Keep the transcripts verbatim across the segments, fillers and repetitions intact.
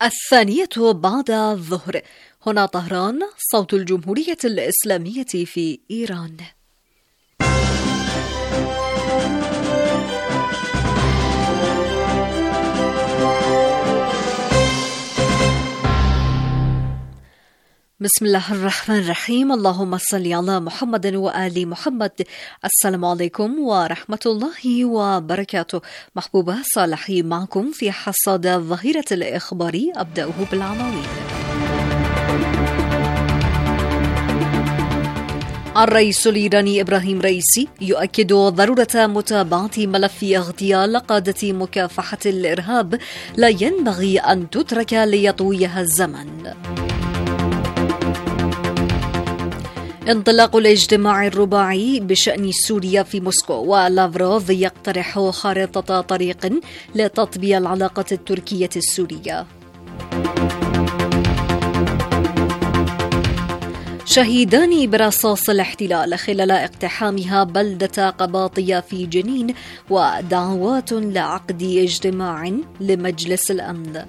الثانية بعد الظهر. هنا طهران، صوت الجمهورية الإسلامية في إيران. بسم الله الرحمن الرحيم. اللهم صل على محمد وآل محمد. السلام عليكم ورحمة الله وبركاته. محبوبة صالحي معكم في حصاد الظهيرة الإخباري. أبدأه بالعناوين. الرئيس الإيراني إبراهيم رئيسي يؤكد ضرورة متابعة ملف اغتيال قادة مكافحة الإرهاب، لا ينبغي أن تترك ليطويها الزمن. انطلاق الاجتماع الرباعي بشأن سوريا في موسكو، ولافروف يقترح خارطة طريق لتطبيع العلاقة التركية السورية. شهيدان برصاص الاحتلال خلال اقتحامها بلدة قباطية في جنين، ودعوات لعقد اجتماع لمجلس الأمن.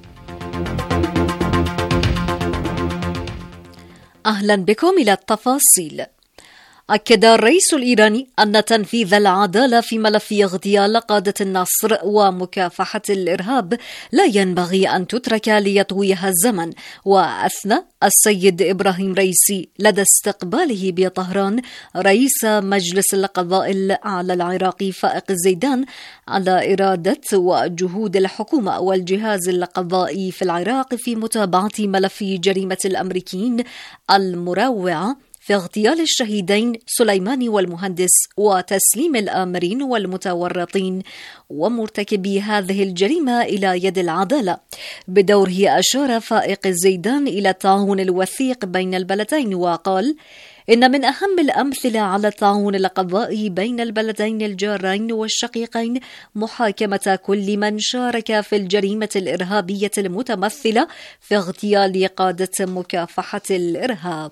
أهلا بكم إلى التفاصيل. أكد الرئيس الإيراني أن تنفيذ العدالة في ملف اغتيال قادة النصر ومكافحة الإرهاب لا ينبغي أن تترك ليطويها الزمن. وأثنى السيد إبراهيم رئيسي لدى استقباله بطهران رئيس مجلس القضاء الأعلى العراقي فائق الزيدان على إرادة وجهود الحكومة والجهاز القضائي في العراق في متابعة ملف جريمة الأمريكيين المروعة في اغتيال الشهيدين سليماني والمهندس وتسليم الآمرين والمتورطين ومرتكبي هذه الجريمة إلى يد العدالة. بدوره أشار فائق الزيدان إلى التعاون الوثيق بين البلدين، وقال إن من أهم الأمثلة على التعاون القضائي بين البلدين الجارين والشقيقين محاكمة كل من شارك في الجريمة الإرهابية المتمثلة في اغتيال قادة مكافحة الإرهاب.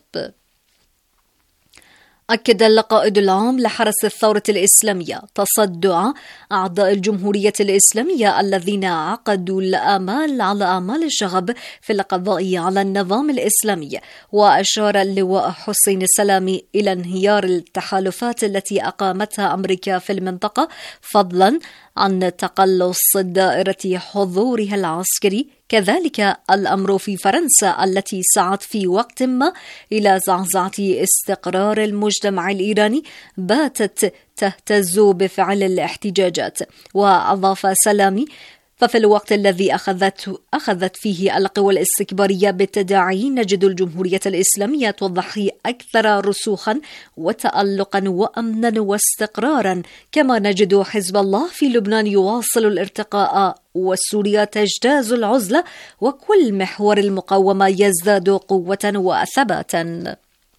أكد القائد العام لحرس الثورة الإسلامية تصدع أعضاء الجمهورية الإسلامية الذين عقدوا الآمال على أعمال الشغب في القضاء على النظام الإسلامي، وأشار اللواء حسين السلامي إلى انهيار التحالفات التي أقامتها أمريكا في المنطقة، فضلا عن تقلص دائرة حضورها العسكري. كذلك الأمر في فرنسا التي سعت في وقت ما إلى زعزعة استقرار المجتمع الإيراني باتت تهتز بفعل الاحتجاجات. وأضاف سلامي: ففي الوقت الذي أخذت, أخذت فيه القوى الاستكبارية بالتداعي نجد الجمهورية الإسلامية تضحي أكثر رسوخا وتألقا وأمنا واستقرارا، كما نجد حزب الله في لبنان يواصل الارتقاء وسوريا تجتاز العزلة، وكل محور المقاومة يزداد قوة وثباتا.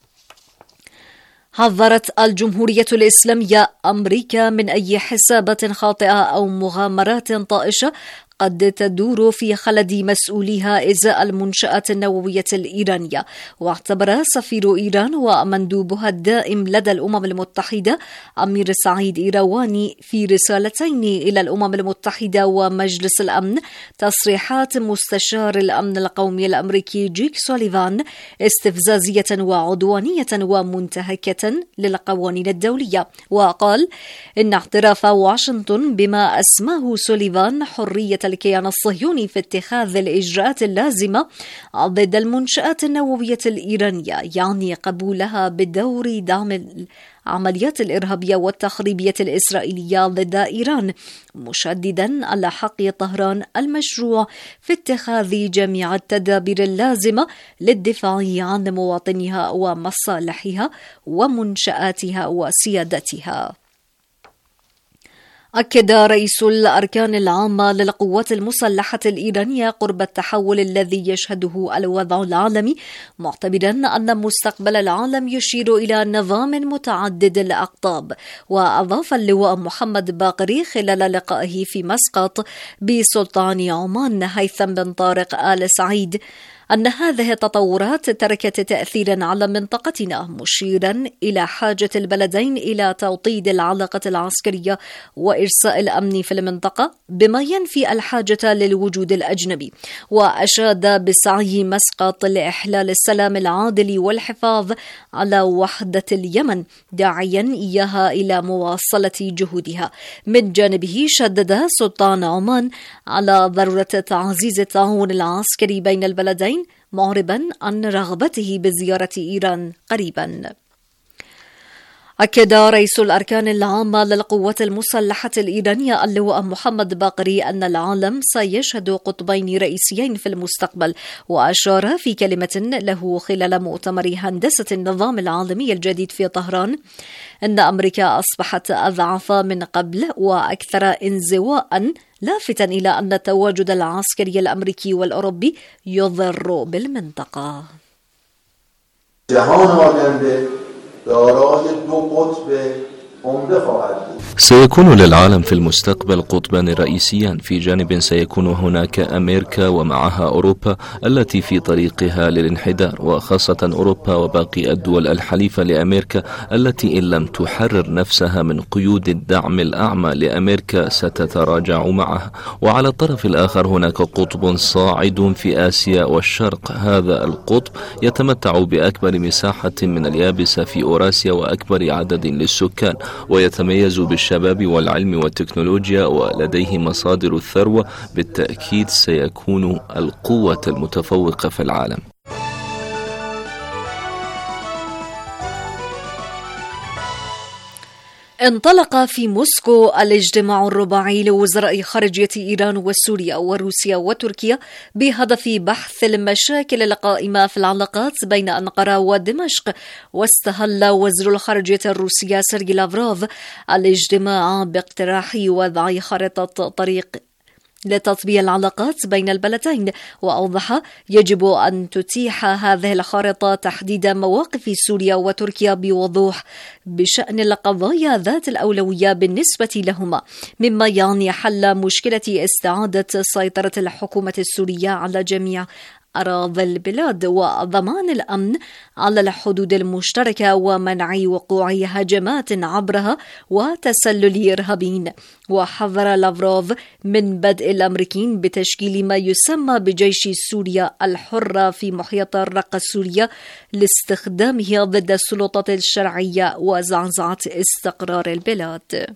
حذرت الجمهورية الإسلامية أمريكا من أي حسابات خاطئة أو مغامرات طائشة قد تدور في خلد مسؤوليها إزاء المنشآت النووية الإيرانية. واعتبر سفير إيران ومندوبها الدائم لدى الأمم المتحدة أمير سعيد إيرواني في رسالتين إلى الأمم المتحدة ومجلس الأمن تصريحات مستشار الأمن القومي الأمريكي جيك سوليفان استفزازية وعدوانية ومنتهكة للقوانين الدولية. وقال إن اعتراف واشنطن بما أسماه سوليفان حرية الكيان الصهيوني في اتخاذ الإجراءات اللازمة ضد المنشآت النووية الإيرانية يعني قبولها بدور دعم العمليات الإرهابية والتخريبية الإسرائيلية ضد إيران، مشددا على حق طهران المشروع في اتخاذ جميع التدابير اللازمة للدفاع عن مواطنيها ومصالحها ومنشآتها وسيادتها. أكد رئيس الأركان العامة للقوات المسلحة الإيرانية قرب التحول الذي يشهده الوضع العالمي، معتبرا أن مستقبل العالم يشير إلى نظام متعدد الأقطاب. وأضاف اللواء محمد باقري خلال لقائه في مسقط بسلطان عمان هيثم بن طارق آل سعيد أن هذه التطورات تركت تأثيرا على منطقتنا، مشيرا إلى حاجة البلدين إلى توطيد العلاقة العسكرية وإجراء وإرساء الأمن في المنطقة بما ينفي الحاجة للوجود الأجنبي، وأشاد بسعي مسقط لإحلال السلام العادل والحفاظ على وحدة اليمن، داعيا إياها إلى مواصلة جهودها. من جانبه شدد سلطان عمان على ضرورة تعزيز التعاون العسكري بين البلدين، معربا عن رغبته بزيارة إيران قريبا. أكد رئيس الأركان العامة للقوات المسلحة الإيرانية اللواء محمد باقري أن العالم سيشهد قطبين رئيسيين في المستقبل، وأشار في كلمة له خلال مؤتمر هندسة النظام العالمي الجديد في طهران أن أمريكا أصبحت أضعف من قبل وأكثر انزواء، لافتا إلى أن التواجد العسكري الأمريكي والأوروبي يضر بالمنطقة. سيكون للعالم في المستقبل قطبان رئيسيان، في جانب سيكون هناك أمريكا ومعها أوروبا التي في طريقها للانحدار، وخاصة أوروبا وباقي الدول الحليفة لأمريكا التي إن لم تحرر نفسها من قيود الدعم الأعمى لأمريكا ستتراجع معها. وعلى الطرف الآخر هناك قطب صاعد في آسيا والشرق، هذا القطب يتمتع بأكبر مساحة من اليابسة في أوراسيا وأكبر عدد للسكان، ويتميز بالشباب والعلم والتكنولوجيا، ولديه مصادر الثروة، بالتأكيد سيكون القوة المتفوقة في العالم. انطلق في موسكو الاجتماع الرباعي لوزراء خارجية إيران وسوريا وروسيا وتركيا بهدف بحث المشاكل القائمة في العلاقات بين أنقرة ودمشق. واستهل وزير الخارجية الروسية سيرجي لافروف الاجتماع باقتراح وضع خارطة طريق لتطبيع العلاقات بين البلدين، وأوضح يجب أن تتيح هذه الخارطة تحديد مواقف سوريا وتركيا بوضوح بشأن القضايا ذات الأولوية بالنسبة لهما، مما يعني حل مشكلة استعادة سيطرة الحكومة السورية على جميع أراضي البلاد، وضمان الأمن على الحدود المشتركة، ومنع وقوع هجمات عبرها وتسلل إرهابيين. وحذر لافروف من بدء الأمريكيين بتشكيل ما يسمى بجيش سوريا الحرة في محيط الرقة السورية لاستخدامه ضد السلطات الشرعية وزعزعة استقرار البلاد.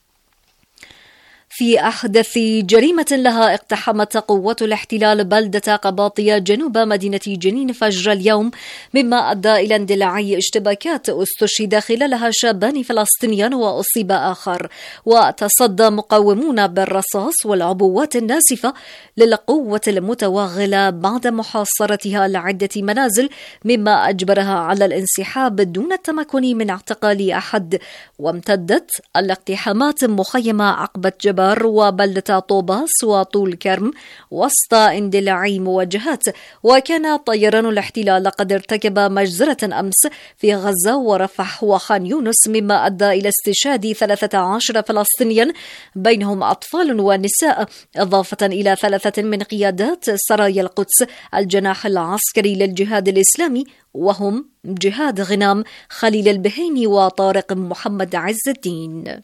في أحدث جريمة لها اقتحمت قوات الاحتلال بلدة قباطية جنوب مدينة جنين فجر اليوم، مما أدى إلى اندلاع اشتباكات استشهد خلالها شابان فلسطينيان وأصيب آخر. وتصدى مقاومون بالرصاص والعبوات الناسفة للقوة المتوغلة بعد محاصرتها لعدة منازل، مما أجبرها على الانسحاب دون التمكن من اعتقال أحد. وامتدت الاقتحامات مخيمة عقبة جبار وبلدة طوباس وطول كرم وسط اندلاع مواجهات. وكان طيران الاحتلال قد ارتكب مجزرة أمس في غزة ورفح وخان يونس، مما أدى إلى استشهاد ثلاثة عشر فلسطينيا بينهم أطفال ونساء، إضافة إلى ثلاثة من قيادات سرايا القدس الجناح العسكري للجهاد الإسلامي، وهم جهاد غنام، خليل البهيني، وطارق محمد عز الدين.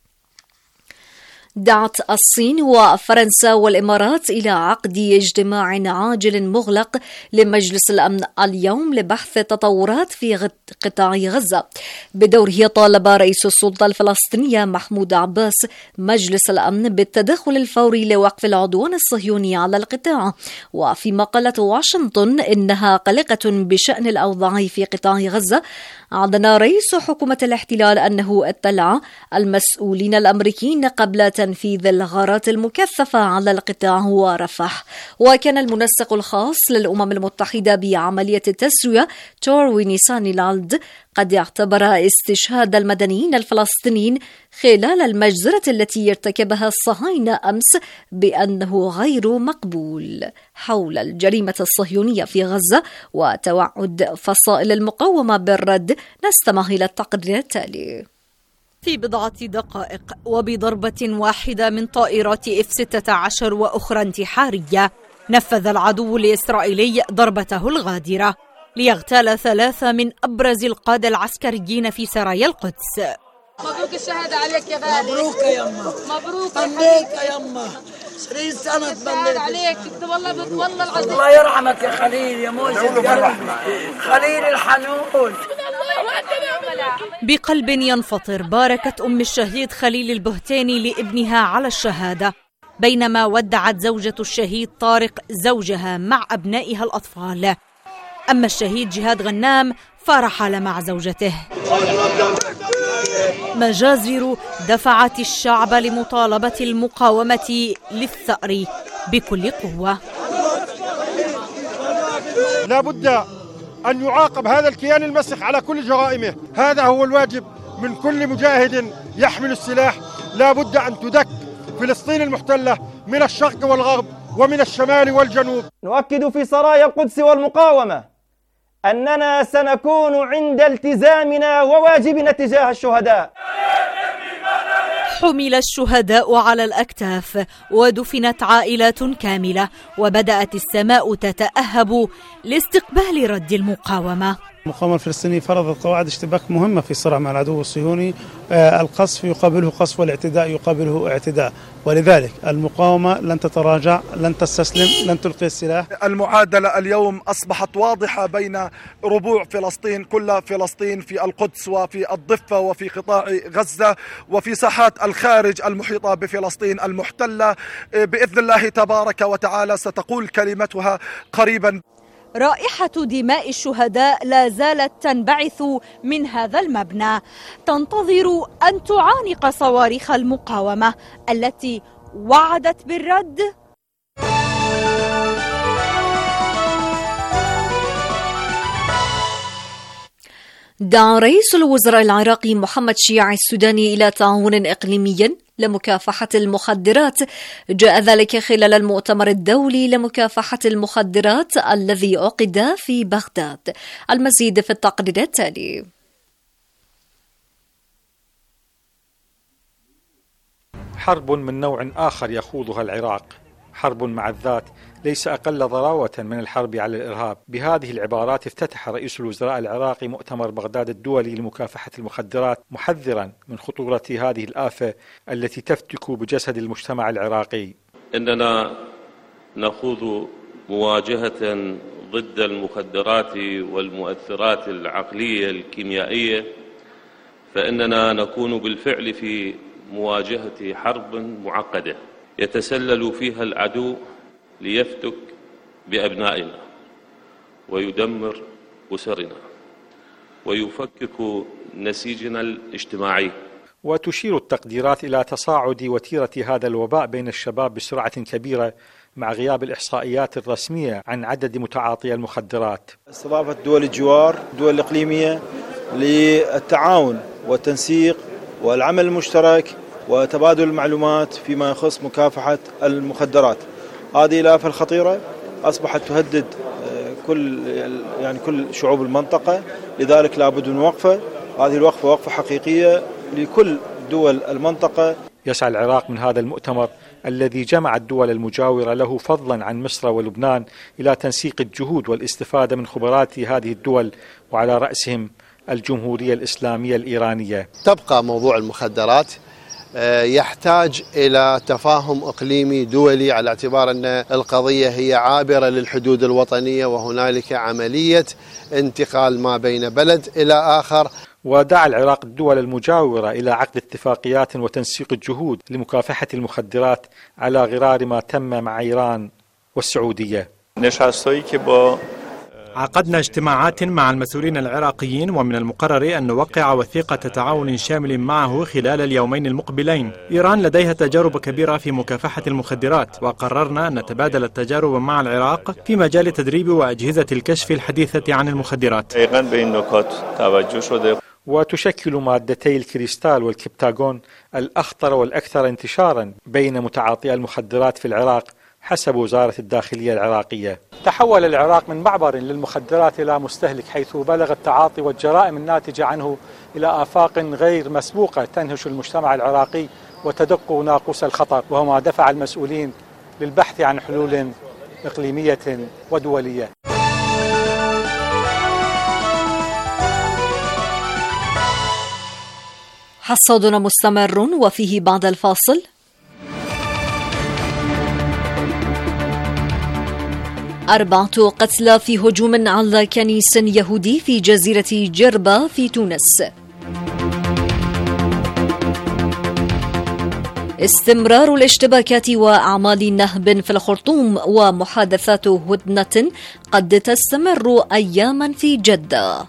دعت الصين وفرنسا والإمارات إلى عقد اجتماع عاجل مغلق لمجلس الأمن اليوم لبحث تطورات في قطاع غزة. بدوره طالب رئيس السلطة الفلسطينية محمود عباس مجلس الأمن بالتدخل الفوري لوقف العدوان الصهيوني على القطاع. وفيما قالت واشنطن إنها قلقة بشأن الأوضاع في قطاع غزة، أعلن رئيس حكومة الاحتلال أنه اطلع المسؤولين الأمريكيين قبل تنفيذ الغارات المكثفة على القطاع ورفح. وكان المنسق الخاص للأمم المتحدة بعملية التسوية توري سانيلالد قد اعتبر استشهاد المدنيين الفلسطينيين خلال المجزرة التي ارتكبها الصهاينة أمس بأنه غير مقبول. حول الجريمة الصهيونية في غزة وتوعد فصائل المقاومة بالرد، نستمع إلى التقرير التالي. في بضعة دقائق وبضربة واحدة من طائرات إف ستة عشر وأخرى انتحارية، نفذ العدو الإسرائيلي ضربته الغادرة ليغتال ثلاثة من أبرز القادة العسكريين في سرايا القدس. مبروك الشهادة عليك يا غالي. مبروك يا يما. مبروك تمنيت يا يما. عشرين سنة تمنيت عليك. والله والله العظيم. الله يرحمك يا خليل يا موجب خليل الحنون. بقلب ينفطر باركت أم الشهيد خليل البهتاني لابنها على الشهادة، بينما ودعت زوجة الشهيد طارق زوجها مع أبنائها الأطفال. أما الشهيد جهاد غنام فرحل مع زوجته. مجازر دفعت الشعب لمطالبة المقاومة للثأر بكل قوة. لا بد أن يعاقب هذا الكيان المسخ على كل جرائمه، هذا هو الواجب من كل مجاهد يحمل السلاح. لا بد أن تدك فلسطين المحتلة من الشرق والغرب ومن الشمال والجنوب. نؤكد في سرايا القدس والمقاومة أننا سنكون عند التزامنا وواجبنا تجاه الشهداء. حمل الشهداء على الأكتاف ودفنت عائلات كاملة، وبدأت السماء تتأهب لاستقبال رد المقاومة. المقاومة الفلسطينية فرضت قواعد اشتباك مهمة في الصراع مع العدو الصهيوني. آه القصف يقابله قصف والاعتداء يقابله اعتداء، ولذلك المقاومة لن تتراجع، لن تستسلم، لن تلقي السلاح. المعادلة اليوم أصبحت واضحة بين ربوع فلسطين، كل فلسطين في القدس وفي الضفة وفي قطاع غزة وفي ساحات الخارج المحيطة بفلسطين المحتلة. بإذن الله تبارك وتعالى ستقول كلمتها قريبا. رائحة دماء الشهداء لا زالت تنبعث من هذا المبنى، تنتظر أن تعانق صواريخ المقاومة التي وعدت بالرد. دعا رئيس الوزراء العراقي محمد شيع السوداني إلى تعاون إقليمي لمكافحة المخدرات. جاء ذلك خلال المؤتمر الدولي لمكافحة المخدرات الذي عقد في بغداد. المزيد في التقرير التالي. حرب من نوع آخر يخوضها العراق، حرب مع الذات ليس أقل ضراوة من الحرب على الإرهاب. بهذه العبارات افتتح رئيس الوزراء العراقي مؤتمر بغداد الدولي لمكافحة المخدرات، محذرا من خطورة هذه الآفة التي تفتك بجسد المجتمع العراقي. إننا نخوض مواجهة ضد المخدرات والمؤثرات العقلية الكيميائية، فإننا نكون بالفعل في مواجهة حرب معقدة يتسلل فيها العدو ليفتك بأبنائنا ويدمر أسرنا ويفكك نسيجنا الاجتماعي. وتشير التقديرات إلى تصاعد وتيرة هذا الوباء بين الشباب بسرعة كبيرة مع غياب الإحصائيات الرسمية عن عدد متعاطي المخدرات. استضافة دول الجوار الدول الإقليمية للتعاون والتنسيق والعمل المشترك وتبادل المعلومات فيما يخص مكافحة المخدرات. هذه الآفة الخطيرة أصبحت تهدد كل يعني كل شعوب المنطقة، لذلك لابد من وقفة. هذه الوقفة وقفة حقيقية لكل دول المنطقة. يسعى العراق من هذا المؤتمر الذي جمع الدول المجاورة له فضلا عن مصر ولبنان إلى تنسيق الجهود والاستفادة من خبرات هذه الدول، وعلى رأسهم الجمهورية الإسلامية الإيرانية. تبقى موضوع المخدرات يحتاج إلى تفاهم إقليمي دولي، على اعتبار أن القضية هي عابرة للحدود الوطنية وهنالك عملية انتقال ما بين بلد إلى آخر. ودعا العراق الدول المجاورة إلى عقد اتفاقيات وتنسيق الجهود لمكافحة المخدرات على غرار ما تم مع إيران والسعودية. عقدنا اجتماعات مع المسؤولين العراقيين، ومن المقرر أن نوقع وثيقة تعاون شامل معه خلال اليومين المقبلين. إيران لديها تجارب كبيرة في مكافحة المخدرات، وقررنا أن نتبادل التجارب مع العراق في مجال تدريب وأجهزة الكشف الحديثة عن المخدرات. وتشكل مادتي الكريستال والكبتاغون الأخطر والأكثر انتشارا بين متعاطي المخدرات في العراق حسب وزارة الداخلية العراقية. تحول العراق من معبر للمخدرات إلى مستهلك، حيث بلغ التعاطي والجرائم الناتجة عنه إلى آفاق غير مسبوقة تنهش المجتمع العراقي وتدق ناقوس الخطر، وهو ما دفع المسؤولين للبحث عن حلول إقليمية ودولية. حصادنا مستمر وفيه بعد الفاصل. أربعة قتلى في هجوم على كنيس يهودي في جزيرة جربة في تونس. استمرار الاشتباكات وأعمال نهب في الخرطوم ومحادثات هدنة قد تستمر أياما في جدة.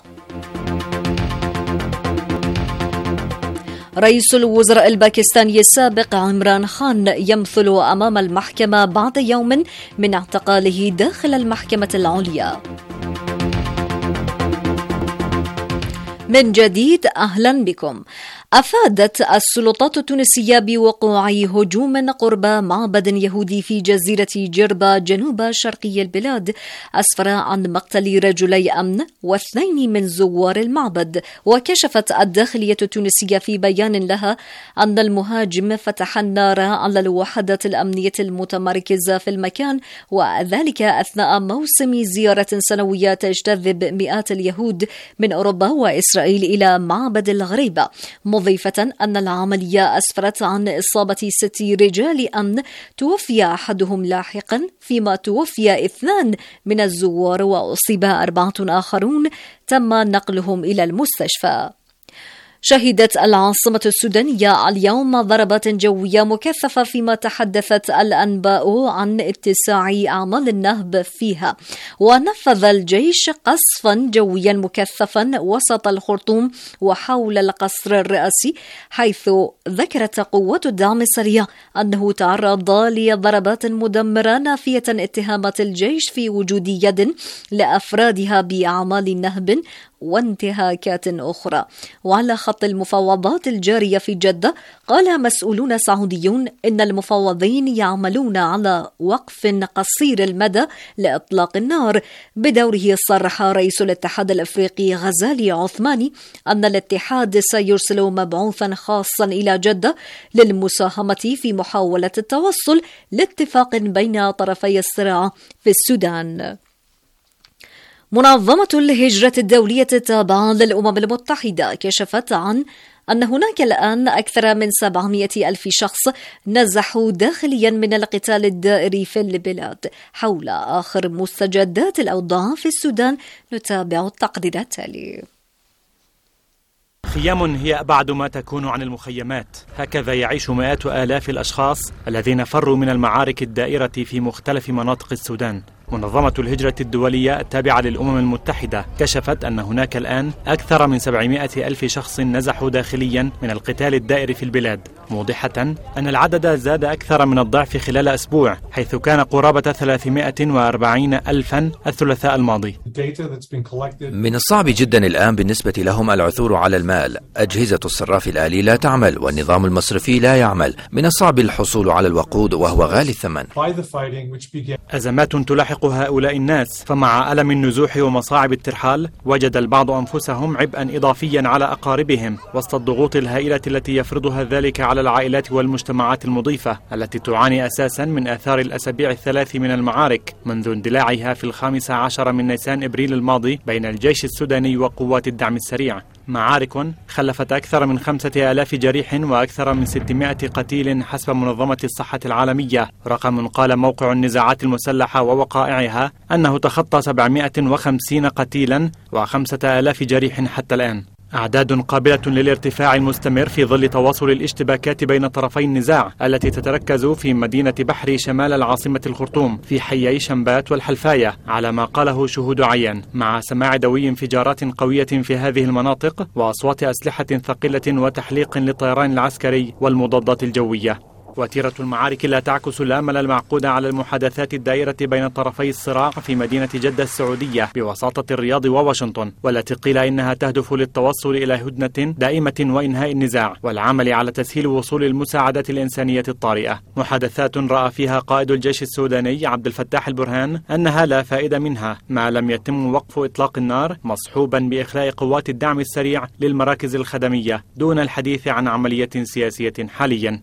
رئيس الوزراء الباكستاني السابق عمران خان يمثل أمام المحكمة بعد يوم من اعتقاله داخل المحكمة العليا. من جديد أهلا بكم. أفادت السلطات التونسية بوقوع هجوم قرب معبد يهودي في جزيرة جربة جنوب شرقي البلاد أسفر عن مقتل رجلي أمن واثنين من زوار المعبد. وكشفت الداخلية التونسية في بيان لها أن المهاجم فتح النار على الوحدات الأمنية المتمركزة في المكان، وذلك أثناء موسم زيارة سنوية تجتذب مئات اليهود من أوروبا وإسرائيل إلى معبد الغريبة، مضيفة أن العملية أسفرت عن إصابة ست رجال أمن توفي أحدهم لاحقا، فيما توفي اثنان من الزوار وأصيب أربعة آخرون تم نقلهم إلى المستشفى. شهدت العاصمة السودانية اليوم ضربات جوية مكثفة، فيما تحدثت الأنباء عن اتساع أعمال النهب فيها. ونفذ الجيش قصفا جويا مكثفا وسط الخرطوم وحول القصر الرئاسي، حيث ذكرت قوات الدعم السريع أنه تعرض لضربات مدمرة، نافية اتهامات الجيش في وجود يد لأفرادها بأعمال نهب وانتهاكات أخرى. وعلى خط المفاوضات الجارية في جدة، قال مسؤولون سعوديون إن المفاوضين يعملون على وقف قصير المدى لإطلاق النار. بدوره صرح رئيس الاتحاد الأفريقي غزالي عثماني أن الاتحاد سيرسل مبعوثا خاصا إلى جدة للمساهمة في محاولة التوصل لاتفاق بين طرفي الصراع في السودان. منظمة الهجرة الدولية التابعة للأمم المتحدة كشفت عن أن هناك الآن أكثر من سبعمائة ألف شخص نزحوا داخليا من القتال الدائري في البلاد. حول آخر مستجدات الأوضاع في السودان نتابع التقرير التالي. خيام هي أبعد ما تكون عن المخيمات، هكذا يعيش مئات آلاف الأشخاص الذين فروا من المعارك الدائرة في مختلف مناطق السودان. منظمة الهجرة الدولية التابعة للأمم المتحدة كشفت أن هناك الآن أكثر من سبعمائة ألف شخص نزحوا داخليا من القتال الدائري في البلاد، موضحة أن العدد زاد أكثر من الضعف خلال أسبوع، حيث كان قرابة ثلاثمائة وأربعين ألفا الثلاثاء الماضي. من الصعب جدا الآن بالنسبة لهم العثور على المال، أجهزة الصراف الآلي لا تعمل والنظام المصرفي لا يعمل، من الصعب الحصول على الوقود وهو غالي الثمن. أزمات تلاحق هؤلاء الناس، فمع ألم النزوح ومصاعب الترحال وجد البعض أنفسهم عبئا إضافيا على أقاربهم وسط الضغوط الهائلة التي يفرضها ذلك على العائلات والمجتمعات المضيفة التي تعاني أساسا من آثار الأسابيع الثلاث من المعارك منذ اندلاعها في الخامس عشر من نيسان إبريل الماضي بين الجيش السوداني وقوات الدعم السريع. معارك خلفت أكثر من خمسة آلاف جريح وأكثر من ستمائة قتيل حسب منظمة الصحة العالمية، رقم قال موقع النزاعات المسلحة ووقائعها أنه تخطى سبعمائة وخمسين قتيلا وخمسة آلاف جريح حتى الآن. أعداد قابلة للارتفاع المستمر في ظل تواصل الاشتباكات بين طرفي النزاع التي تتركز في مدينة بحري شمال العاصمة الخرطوم في حيي شنبات والحلفاية على ما قاله شهود عيان، مع سماع دوي انفجارات قوية في هذه المناطق وأصوات أسلحة ثقيلة وتحليق للطيران العسكري والمضادات الجوية. وتيرة المعارك لا تعكس الأمل المعقود على المحادثات الدائرة بين طرفي الصراع في مدينة جدة السعودية بوساطة الرياض وواشنطن، والتي قيل إنها تهدف للتوصل إلى هدنة دائمة وإنهاء النزاع والعمل على تسهيل وصول المساعدات الإنسانية الطارئة. محادثات رأى فيها قائد الجيش السوداني عبد الفتاح البرهان أنها لا فائدة منها ما لم يتم وقف إطلاق النار، مصحوبا بإخلاء قوات الدعم السريع للمراكز الخدمية دون الحديث عن عملية سياسية حاليا.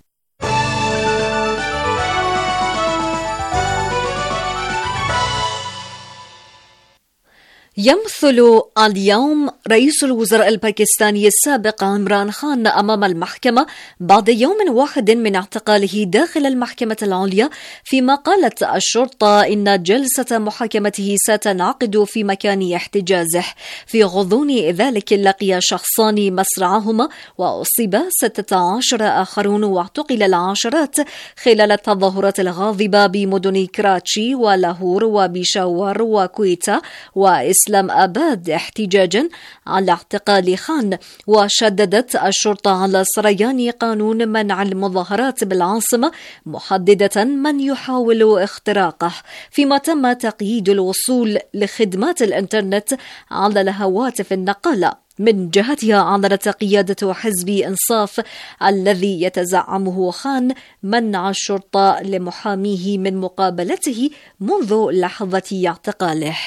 يمثل اليوم رئيس الوزراء الباكستاني السابق عمران خان أمام المحكمة بعد يوم واحد من اعتقاله داخل المحكمة العليا، فيما قالت الشرطة إن جلسة محاكمته ستنعقد في مكان احتجازه. في غضون ذلك لقي شخصان مصرعهما وأصيب ستة عشر آخرون واعتقل العشرات خلال التظاهرات الغاضبة بمدن كراتشي ولاهور وبيشاور وكويتا وإسلام آباد احتجاجا على اعتقال خان. وشددت الشرطة على سريان قانون منع المظاهرات بالعاصمة، محددة من يحاول اختراقه، فيما تم تقييد الوصول لخدمات الإنترنت على الهواتف النقالة. من جهتها أعلنت قيادة حزب إنصاف الذي يتزعمه خان منع الشرطة لمحاميه من مقابلته منذ لحظة اعتقاله.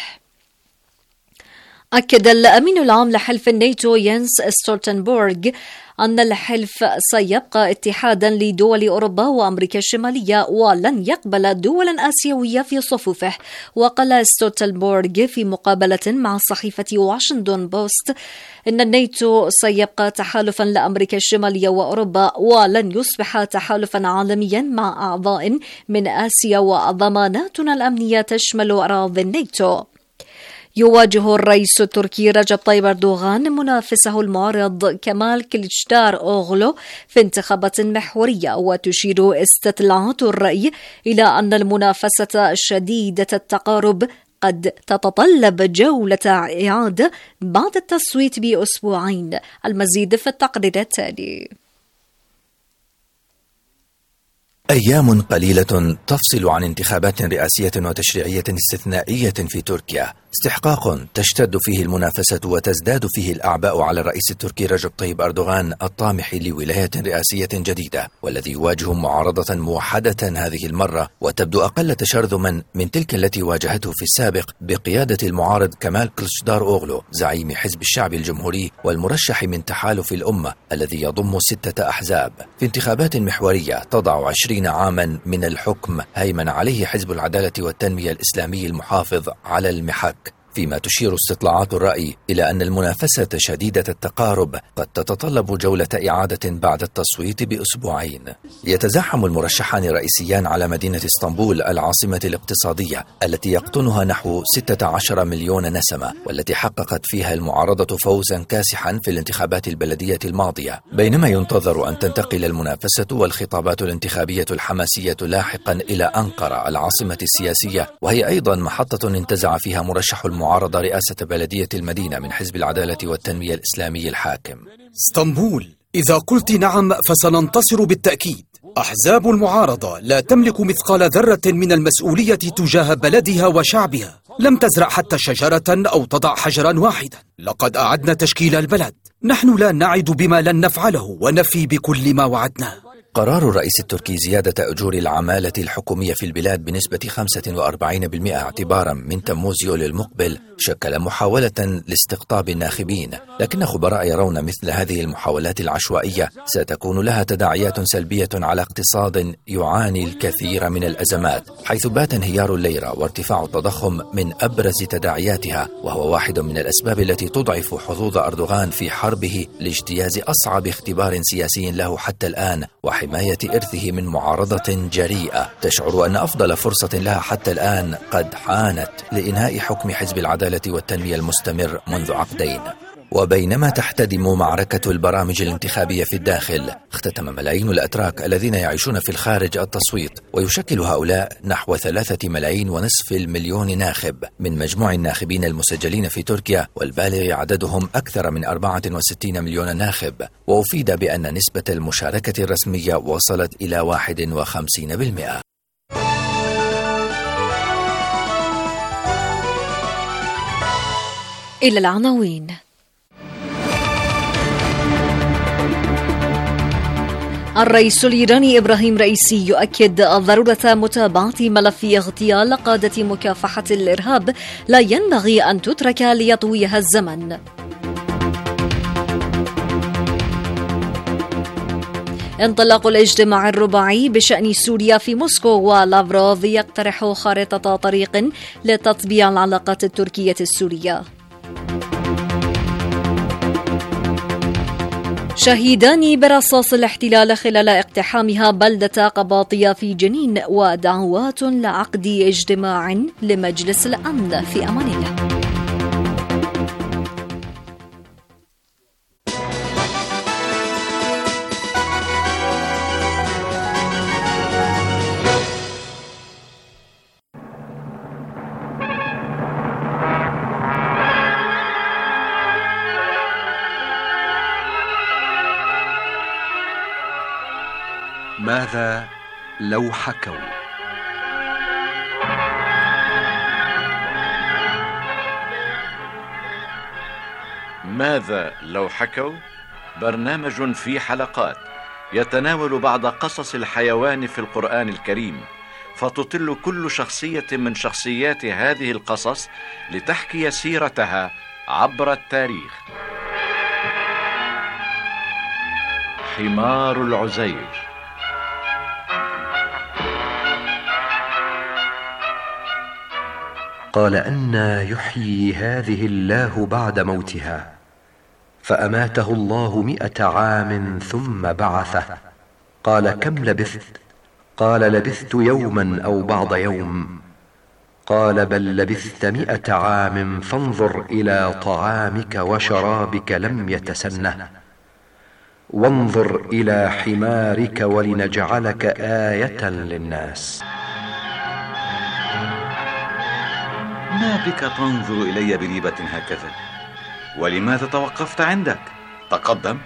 أكد الأمين العام لحلف الناتو يانس ستولتنبرغ أن الحلف سيبقى اتحادا لدول أوروبا وأمريكا الشمالية ولن يقبل دولا آسيوية في صفوفه. وقال ستولتنبرغ في مقابلة مع صحيفة واشنطن بوست إن الناتو سيبقى تحالفا لأمريكا الشمالية وأوروبا ولن يصبح تحالفا عالميا مع أعضاء من آسيا، وضماناتنا الأمنية تشمل أراضي الناتو. يواجه الرئيس التركي رجب طيب أردوغان منافسه المعارض كمال كليتشدار أوغلو في انتخابات محورية، وتشير استطلاعات الرأي إلى أن المنافسة شديدة التقارب قد تتطلب جولة إعادة بعد التصويت بأسبوعين. المزيد في التقرير التالي. أيام قليلة تفصل عن انتخابات رئاسية وتشريعية استثنائية في تركيا، استحقاق تشتد فيه المنافسة وتزداد فيه الأعباء على الرئيس التركي رجب طيب أردوغان الطامح لولاية رئاسية جديدة، والذي يواجه معارضة موحدة هذه المرة وتبدو أقل تشرذما من تلك التي واجهته في السابق بقيادة المعارض كمال كليتشدار أوغلو زعيم حزب الشعب الجمهوري والمرشح من تحالف الأمة الذي يضم ستة أحزاب. في انتخابات محورية تضع عشرين عاما من الحكم هيمن عليه حزب العدالة والتنمية الإسلامي المحافظ على المحك، فيما تشير استطلاعات الرأي إلى أن المنافسة شديدة التقارب قد تتطلب جولة إعادة بعد التصويت بأسبوعين. يتزاحم المرشحان الرئيسيان على مدينة اسطنبول العاصمة الاقتصادية التي يقطنها نحو ستة عشر مليون نسمة، والتي حققت فيها المعارضة فوزا كاسحا في الانتخابات البلدية الماضية، بينما ينتظر أن تنتقل المنافسة والخطابات الانتخابية الحماسية لاحقا إلى أنقرة العاصمة السياسية، وهي أيضا محطة انتزع فيها مرشح المعارضة رئاسة بلدية المدينة من حزب العدالة والتنمية الإسلامي الحاكم. اسطنبول، إذا قلت نعم فسننتصر بالتأكيد. أحزاب المعارضة لا تملك مثقال ذرة من المسؤولية تجاه بلدها وشعبها، لم تزرع حتى شجرة أو تضع حجرا واحدا. لقد أعدنا تشكيل البلد، نحن لا نعد بما لن نفعله ونفي بكل ما وعدناه. قرار الرئيس التركي زيادة أجور العمالة الحكومية في البلاد بنسبة خمسة وأربعين بالمئة اعتبارا من تموز يوليو المقبل شكل محاولة لاستقطاب الناخبين، لكن خبراء يرون مثل هذه المحاولات العشوائية ستكون لها تداعيات سلبية على اقتصاد يعاني الكثير من الأزمات، حيث بات انهيار الليرة وارتفاع التضخم من أبرز تداعياتها، وهو واحد من الأسباب التي تضعف حظوظ أردوغان في حربه لاجتياز أصعب اختبار سياسي له حتى الآن وحماية إرثه من معارضة جريئة تشعر أن أفضل فرصة لها حتى الآن قد حانت لإنهاء حكم حزب العدالة والتنمية المستمر منذ عقدين. وبينما تحتدم معركة البرامج الانتخابية في الداخل، اختتم ملايين الأتراك الذين يعيشون في الخارج التصويت، ويشكل هؤلاء نحو ثلاثة ملايين ونصف المليون ناخب من مجموع الناخبين المسجلين في تركيا، والبالغ عددهم أكثر من أربعة وستين مليون ناخب. وأفيد بأن نسبة المشاركة الرسمية وصلت إلى واحد وخمسين بالمئة. إلى العناوين. الرئيس الإيراني إبراهيم رئيسي يؤكد ضرورة متابعة ملف اغتيال قادة مكافحة الإرهاب لا ينبغي أن تترك ليطويها الزمن. انطلاق الاجتماع الرباعي بشأن سوريا في موسكو، ولافروف يقترح خارطة طريق لتطبيع العلاقات التركية السورية. شهيدان برصاص الاحتلال خلال اقتحامها بلدة قباطية في جنين، ودعوات لعقد اجتماع لمجلس الأمن. في أمان الله. ماذا لو حكوا؟ ماذا لو حكوا؟ برنامج في حلقات يتناول بعض قصص الحيوان في القرآن الكريم، فتطل كل شخصية من شخصيات هذه القصص لتحكي سيرتها عبر التاريخ. حمار العزير. قال أنى يحيي هذه الله بعد موتها، فأماته الله مئة عام ثم بعثه. قال كم لبثت؟ قال لبثت يوما أو بعض يوم. قال بل لبثت مئة عام فانظر إلى طعامك وشرابك لم يتسنه، وانظر إلى حمارك ولنجعلك آية للناس. ما بك تنظر إلي بريبة هكذا؟ ولماذا توقفت عندك؟ تقدم.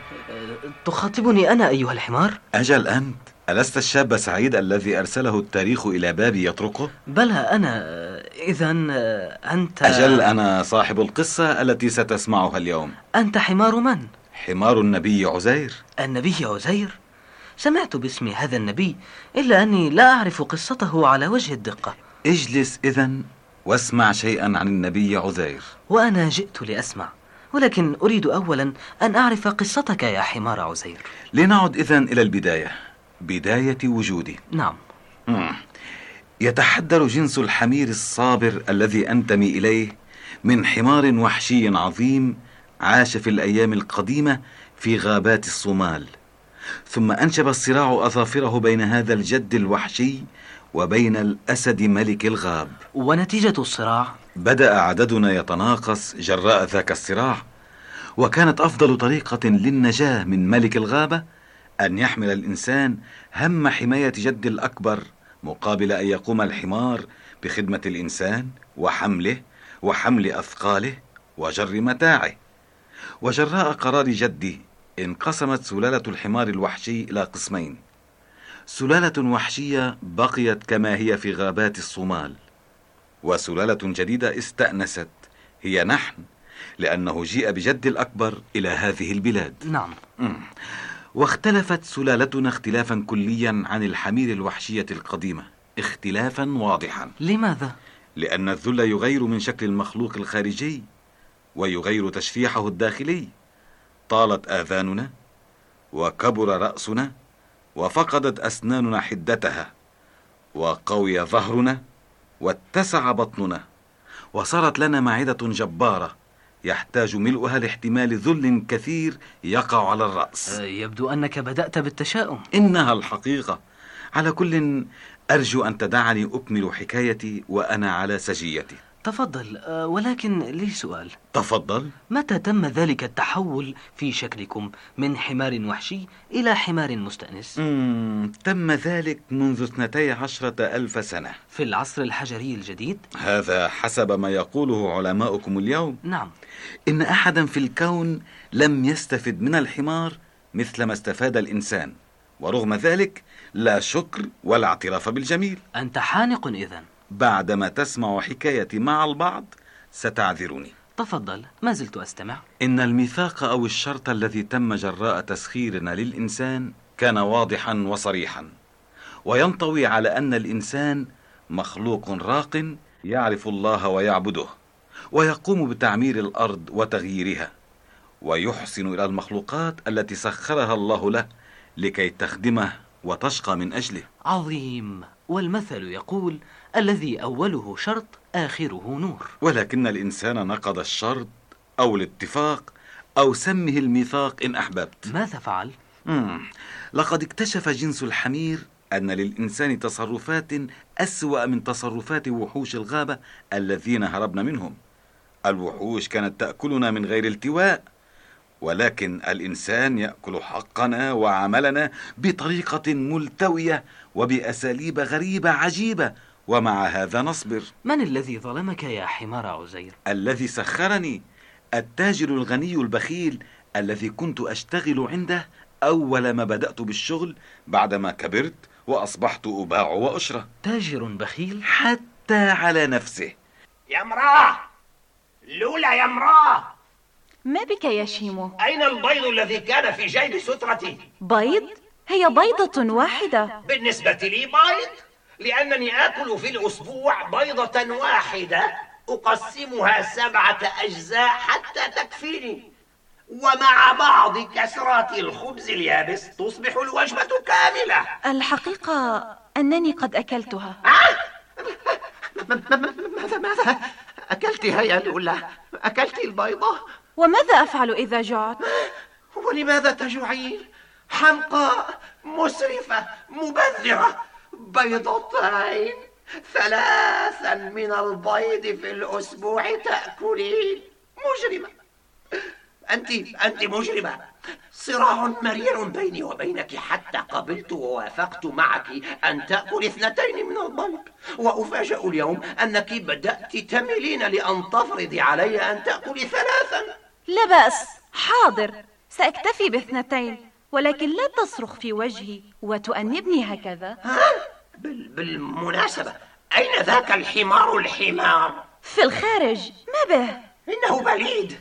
تخاطبني أنا أيها الحمار؟ أجل أنت. ألست الشاب سعيد الذي أرسله التاريخ إلى بابي يطرقه؟ بلى أنا. إذن أنت؟ أجل أنا صاحب القصة التي ستسمعها اليوم. أنت حمار من؟ حمار النبي عزير. النبي عزير؟ سمعت باسم هذا النبي، إلا أني لا أعرف قصته على وجه الدقة. اجلس إذن واسمع شيئا عن النبي عزير. وأنا جئت لأسمع، ولكن أريد أولا أن أعرف قصتك يا حمار عزير. لنعد إذن إلى البداية، بداية وجودي. نعم. مم. يتحدر جنس الحمير الصابر الذي أنتمي إليه من حمار وحشي عظيم عاش في الأيام القديمة في غابات الصومال، ثم أنشب الصراع أظافره بين هذا الجد الوحشي وبين الأسد ملك الغاب. ونتيجة الصراع؟ بدأ عددنا يتناقص جراء ذاك الصراع، وكانت أفضل طريقة للنجاة من ملك الغابة أن يحمل الإنسان هم حماية جد الأكبر، مقابل أن يقوم الحمار بخدمة الإنسان وحمله وحمل أثقاله وجر متاعه. وجراء قرار جدي انقسمت سلالة الحمار الوحشي إلى قسمين: سلالة وحشية بقيت كما هي في غابات الصومال، وسلالة جديدة استأنست هي نحن، لأنه جيء بجد الأكبر إلى هذه البلاد. نعم. م. واختلفت سلالتنا اختلافا كليا عن الحمير الوحشية القديمة، اختلافا واضحا. لماذا؟ لأن الذل يغير من شكل المخلوق الخارجي ويغير تشريحه الداخلي. طالت آذاننا، وكبر رأسنا، وفقدت أسناننا حدتها، وقوي ظهرنا، واتسع بطننا، وصارت لنا معدة جبارة يحتاج ملؤها لاحتمال ذل كثير يقع على الرأس. يبدو أنك بدأت بالتشاؤم. إنها الحقيقة. على كل، أرجو أن تدعني أكمل حكايتي وأنا على سجيتي. تفضل، ولكن لي سؤال. تفضل. متى تم ذلك التحول في شكلكم من حمار وحشي إلى حمار مستأنس؟ مم. تم ذلك منذ اثنتي عشرة ألف سنة في العصر الحجري الجديد؟ هذا حسب ما يقوله علماؤكم اليوم. نعم. إن أحدا في الكون لم يستفد من الحمار مثل ما استفاد الإنسان، ورغم ذلك لا شكر ولا اعتراف بالجميل. أنت حانق إذن. بعدما تسمع حكايتي مع البعض ستعذرني. تفضل، ما زلت أستمع. إن الميثاق أو الشرط الذي تم جراء تسخيرنا للإنسان كان واضحا وصريحا، وينطوي على أن الإنسان مخلوق راق يعرف الله ويعبده، ويقوم بتعمير الأرض وتغييرها، ويحسن إلى المخلوقات التي سخرها الله له لكي تخدمه وتشقى من أجله. عظيم. والمثل يقول: الذي أوله شرط آخره نور. ولكن الإنسان نقض الشرط أو الاتفاق أو سمه الميثاق إن أحببت. ماذا فعل؟ مم. لقد اكتشف جنس الحمير أن للإنسان تصرفات أسوأ من تصرفات وحوش الغابة الذين هربنا منهم. الوحوش كانت تأكلنا من غير التواء، ولكن الإنسان يأكل حقنا وعملنا بطريقة ملتوية وبأساليب غريبة عجيبة، ومع هذا نصبر. من الذي ظلمك يا حمار عزير؟ الذي سخرني التاجر الغني البخيل الذي كنت أشتغل عنده أول ما بدأت بالشغل بعدما كبرت وأصبحت أباع وأشرى. تاجر بخيل حتى على نفسه. يا امرأة، لولا يا امرأة، ما بك يا شيمو؟ أين البيض الذي كان في جيب سترتي؟ بيض؟ هي بيضة واحدة. بالنسبة لي بيض، لأنني آكل في الأسبوع بيضة واحدة أقسمها سبعة أجزاء حتى تكفيني، ومع بعض كسرات الخبز اليابس تصبح الوجبة كاملة. الحقيقة أنني قد أكلتها. ماذا ماذا أكلتها يا لولا؟ أكلت البيضة؟ وماذا أفعل إذا جعت؟ ولماذا تجوعين؟ حمقاء، مسرفة، مبذرة. بيضتين، ثلاثا من البيض في الأسبوع تأكلين. مجرمة، أنت أنت مجرمة. صراع مرير بيني وبينك حتى قبلت ووافقت معك أن تأكل اثنتين من البيض، وأفاجأ اليوم أنك بدأت تميلين لأن تفرضي علي أن تأكلي ثلاثا. لا بأس، حاضر، سأكتفي باثنتين، ولكن لا تصرخ في وجهي وتؤنبني هكذا. ها؟ بال... بالمناسبة، أين ذاك الحمار الحمار؟ في الخارج. ما به؟ إنه بليد.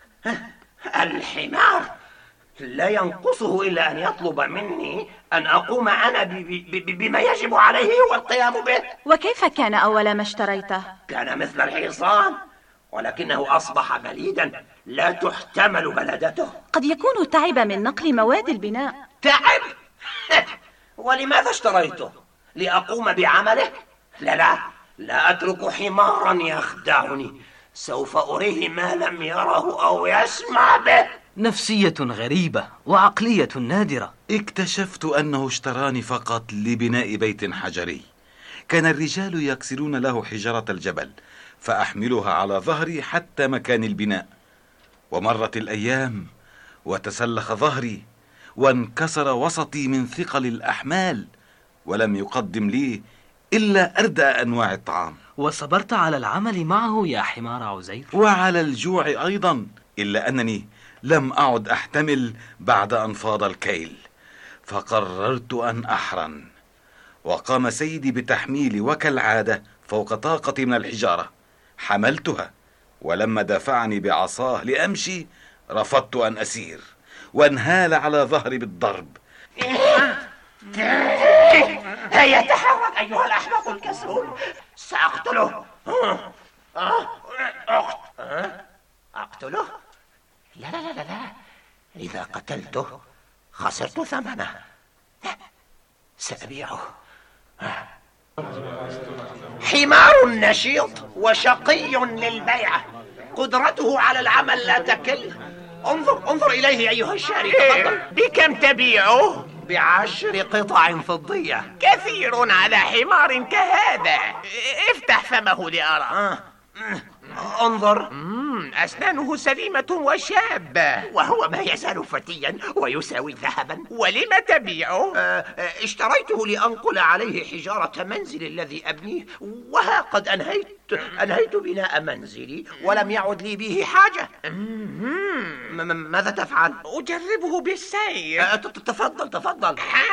الحمار لا ينقصه إلا أن يطلب مني أن أقوم أنا ب... ب... بما يجب عليه والقيام به. وكيف كان أول ما اشتريته؟ كان مثل الحصان، ولكنه أصبح بليدا لا تحتمل بلدته. قد يكون تعب من نقل مواد البناء. تعب؟ ولماذا اشتريته؟ لأقوم بعمله؟ لا لا لا أترك حمارا يخدعني. سوف أريه ما لم يره أو يسمع به. نفسية غريبة وعقلية نادرة. اكتشفت أنه اشتراني فقط لبناء بيت حجري. كان الرجال يكسرون له حجرة الجبل فأحملها على ظهري حتى مكان البناء، ومرت الأيام وتسلخ ظهري وانكسر وسطي من ثقل الأحمال، ولم يقدم لي إلا أردى أنواع الطعام. وصبرت على العمل معه يا حمار عزير؟ وعلى الجوع أيضا، إلا أنني لم أعد أحتمل بعد أن فاض الكيل، فقررت أن أحرن. وقام سيدي بتحميلي وكالعادة فوق طاقتي من الحجارة. حملتها، ولما دفعني بعصاه لأمشي رفضت أن أسير، وانهال على ظهري بالضرب. هيا تحرك أيها الأحمق الكسول، سأقتله. أقتله؟ لا لا لا لا، إذا قتلته خسرت ثمنه، سأبيعه. حمار نشيط وشقي للبيعة، قدرته على العمل لا تكل. انظر انظر إليه أيها الشاري، تفضل. بكم تبيعه؟ بعشر قطع فضية. كثير على حمار كهذا. افتح فمه لأرى. آه. انظر، أسنانه سليمة وشابة، وهو ما يزال فتيا ويساوي ذهبا. ولم تبيعه؟ آه اشتريته لأنقل عليه حجارة منزل الذي أبنيه، وها قد أنهيت أنهيت بناء منزلي ولم يعد لي به حاجة. ماذا تفعل؟ أجربه بالسير. آه تفضل تفضل.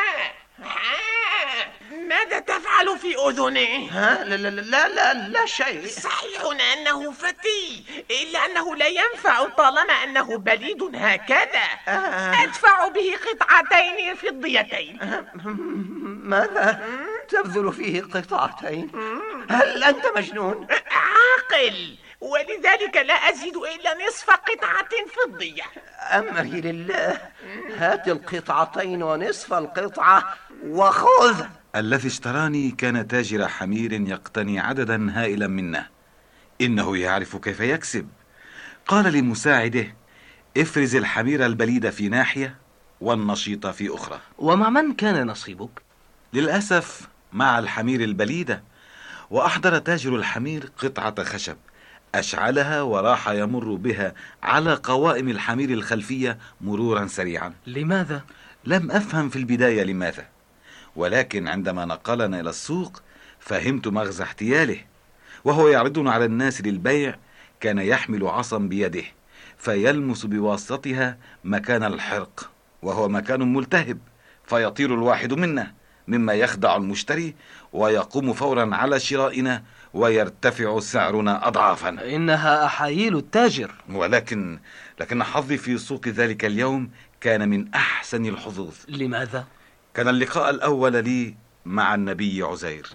ماذا تفعل في أذنه؟ ها؟ لا لا لا لا, لا شيء. صحيح أنه فتي، إلا أنه لا ينفع طالما أنه بليد هكذا. آه. أدفع به قطعتين فضيتين. آه. ماذا؟ تبذل فيه قطعتين؟ هل أنت مجنون؟ عاقل، ولذلك لا أزيد إلا نصف قطعة فضية. أمري لله، هات القطعتين ونصف القطعة وخذ. الذي اشتراني كان تاجر حمير يقتني عددا هائلا منه. إنه يعرف كيف يكسب. قال لمساعده: افرز الحمير البليد في ناحية والنشيط في أخرى. ومع من كان نصيبك؟ للأسف مع الحمير البليدة. وأحضر تاجر الحمير قطعة خشب، أشعلها وراح يمر بها على قوائم الحمير الخلفية مرورا سريعا. لماذا؟ لم أفهم في البداية لماذا، ولكن عندما نقلنا إلى السوق فهمت مغزى احتياله. وهو يعرضنا على الناس للبيع كان يحمل عصا بيده فيلمس بواسطتها مكان الحرق، وهو مكان ملتهب، فيطير الواحد منا مما يخدع المشتري ويقوم فورا على شرائنا ويرتفع سعرنا أضعافا. إنها أحاييل التاجر. ولكن لكن حظي في سوق ذلك اليوم كان من أحسن الحظوظ. لماذا؟ كان اللقاء الأول لي مع النبي عزير.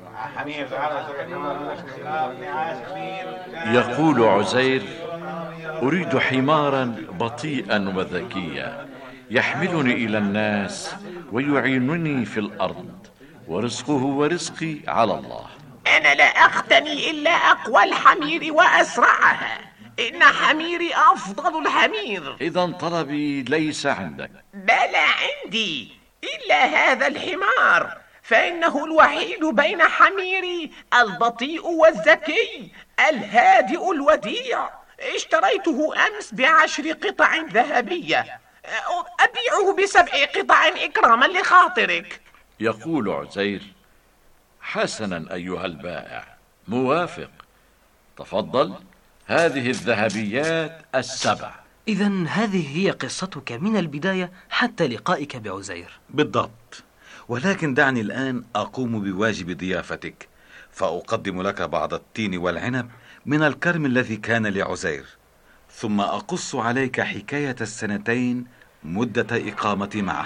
يقول عزير: أريد حمارا بطيئا وذكيا يحملني إلى الناس ويعينني في الأرض، ورزقه ورزقي على الله. أنا لا أقتني إلا أقوى الحمير وأسرعها، إن حميري أفضل الحمير. إذن طلبي ليس عندك؟ بلى عندي، إلا هذا الحمار، فإنه الوحيد بين حميري البطيء والذكي الهادئ الوديع. اشتريته أمس بعشر قطع ذهبية، أبيعه بسبع قطع إكراما لخاطرك. يقول عزير: حسنا أيها البائع، موافق. تفضل، هذه الذهبيات السبع. إذن هذه هي قصتك من البداية حتى لقائك بعزير. بالضبط. ولكن دعني الآن أقوم بواجب ضيافتك، فأقدم لك بعض التين والعنب من الكرم الذي كان لعزير، ثم أقص عليك حكاية السنتين مدة إقامتي معه.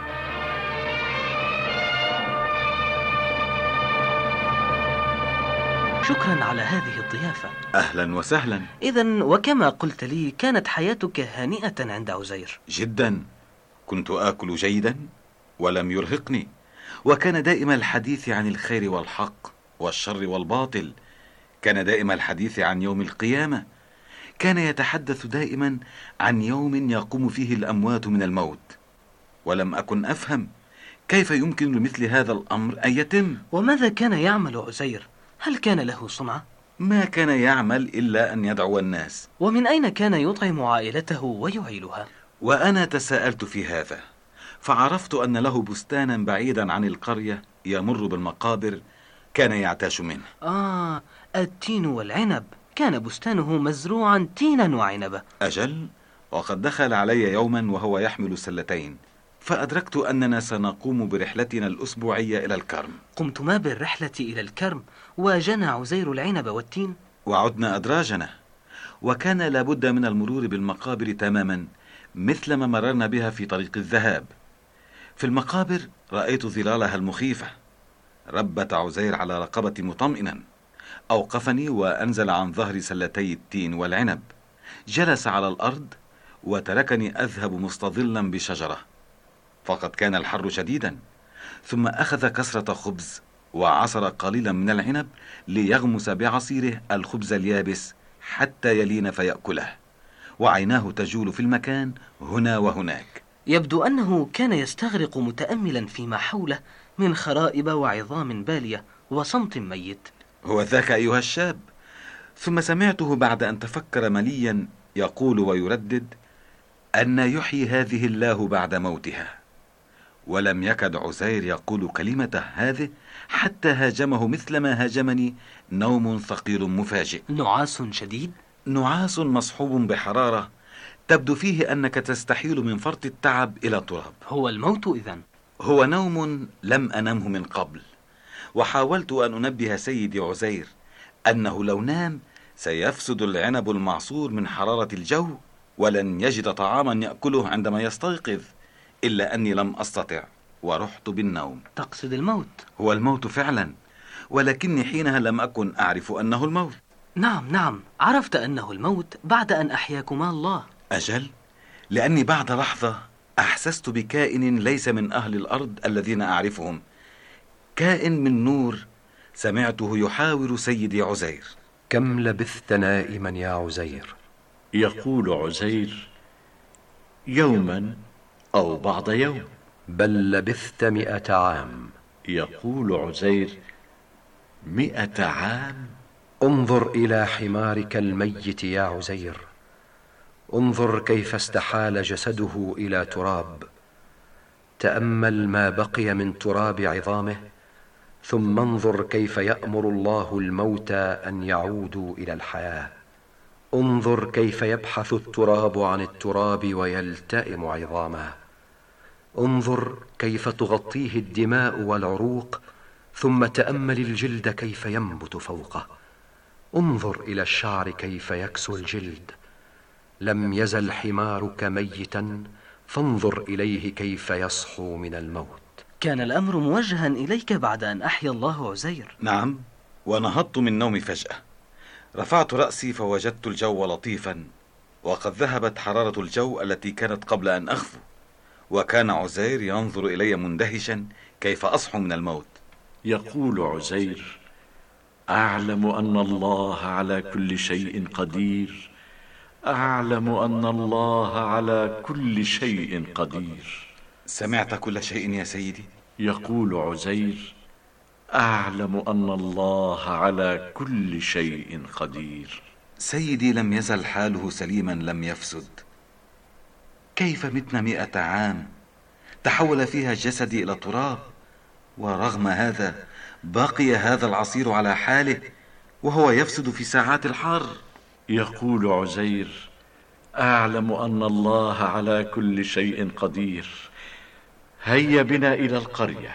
شكرا على هذه الضيافة. أهلا وسهلا. إذن وكما قلت لي كانت حياتك هانئة عند عزير. جدا. كنت آكل جيدا ولم يرهقني، وكان دائما الحديث عن الخير والحق والشر والباطل. كان دائما الحديث عن يوم القيامة. كان يتحدث دائما عن يوم يقوم فيه الأموات من الموت، ولم أكن أفهم كيف يمكن لمثل هذا الأمر أن يتم. وماذا كان يعمل عزير؟ هل كان له سمعة؟ ما كان يعمل إلا أن يدعو الناس. ومن أين كان يطعم عائلته ويعيلها؟ وأنا تساءلت في هذا، فعرفت أن له بستانا بعيدا عن القرية يمر بالمقابر كان يعتاش منه. آه، التين والعنب. كان بستانه مزروعا تينا وعنبا. أجل، وقد دخل علي يوما وهو يحمل سلتين، فأدركت أننا سنقوم برحلتنا الأسبوعية إلى الكرم. قمتما بالرحلة إلى الكرم وجنى عزير العنب والتين؟ وعدنا أدراجنا، وكان لابد من المرور بالمقابر تماما مثلما مررنا بها في طريق الذهاب. في المقابر رأيت ظلالها المخيفة. ربت عزير على رقبتي مطمئنا، أوقفني وأنزل عن ظهر سلتي التين والعنب، جلس على الأرض وتركني أذهب مستظلا بشجرة، فقد كان الحر شديدا. ثم أخذ كسرة خبز وعصر قليلا من العنب ليغمس بعصيره الخبز اليابس حتى يلين فيأكله، وعيناه تجول في المكان هنا وهناك. يبدو أنه كان يستغرق متأملا فيما حوله من خرائب وعظام بالية وصمت ميت. هو ذاك أيها الشاب. ثم سمعته بعد أن تفكر مليا يقول ويردد: أن يحيي هذه الله بعد موتها. ولم يكد عزير يقول كلمته هذه حتى هاجمه مثلما هاجمني نوم ثقيل مفاجئ. نعاس شديد؟ نعاس مصحوب بحرارة تبدو فيه أنك تستحيل من فرط التعب إلى تراب. هو الموت إذن؟ هو نوم لم أنمه من قبل، وحاولت أن أنبه سيدي عزير أنه لو نام سيفسد العنب المعصور من حرارة الجو ولن يجد طعاما يأكله عندما يستيقظ، إلا أني لم أستطع ورحت بالنوم. تقصد الموت؟ هو الموت فعلا، ولكني حينها لم أكن أعرف أنه الموت. نعم نعم، عرفت أنه الموت بعد أن أحياكما الله. أجل، لأني بعد لحظة أحسست بكائن ليس من أهل الأرض الذين أعرفهم، كائن من نور سمعته يحاور سيدي عزير: كم لبثت نائما يا عزير؟ يقول عزير: يوما أو بعض يوم. بل لبثت مئة عام. يقول عزير: مئة عام؟ انظر إلى حمارك الميت يا عزير، انظر كيف استحال جسده إلى تراب، تأمل ما بقي من تراب عظامه، ثم انظر كيف يأمر الله الموتى أن يعودوا إلى الحياة. انظر كيف يبحث التراب عن التراب ويلتئم عظامه. انظر كيف تغطيه الدماء والعروق، ثم تأمل الجلد كيف ينبت فوقه. انظر إلى الشعر كيف يكسو الجلد. لم يزل حمارك ميتا، فانظر إليه كيف يصحو من الموت. كان الأمر موجها إليك بعد أن أحيا الله عزير. نعم، ونهضت من نومي فجأة، رفعت رأسي فوجدت الجو لطيفا، وقد ذهبت حرارة الجو التي كانت قبل أن أغفو، وكان عزير ينظر إلي مندهشا كيف أصحو من الموت. يقول عزير: أعلم أن الله على كل شيء قدير، أعلم أن الله على كل شيء قدير. سمعت كل شيء يا سيدي؟ يقول عزير: أعلم أن الله على كل شيء قدير. سيدي لم يزل حاله سليما لم يفسد. كيف متنا مئة عام تحول فيها جسدي إلى تراب، ورغم هذا بقي هذا العصير على حاله وهو يفسد في ساعات الحر. يقول عزير: أعلم أن الله على كل شيء قدير، هيا بنا إلى القرية.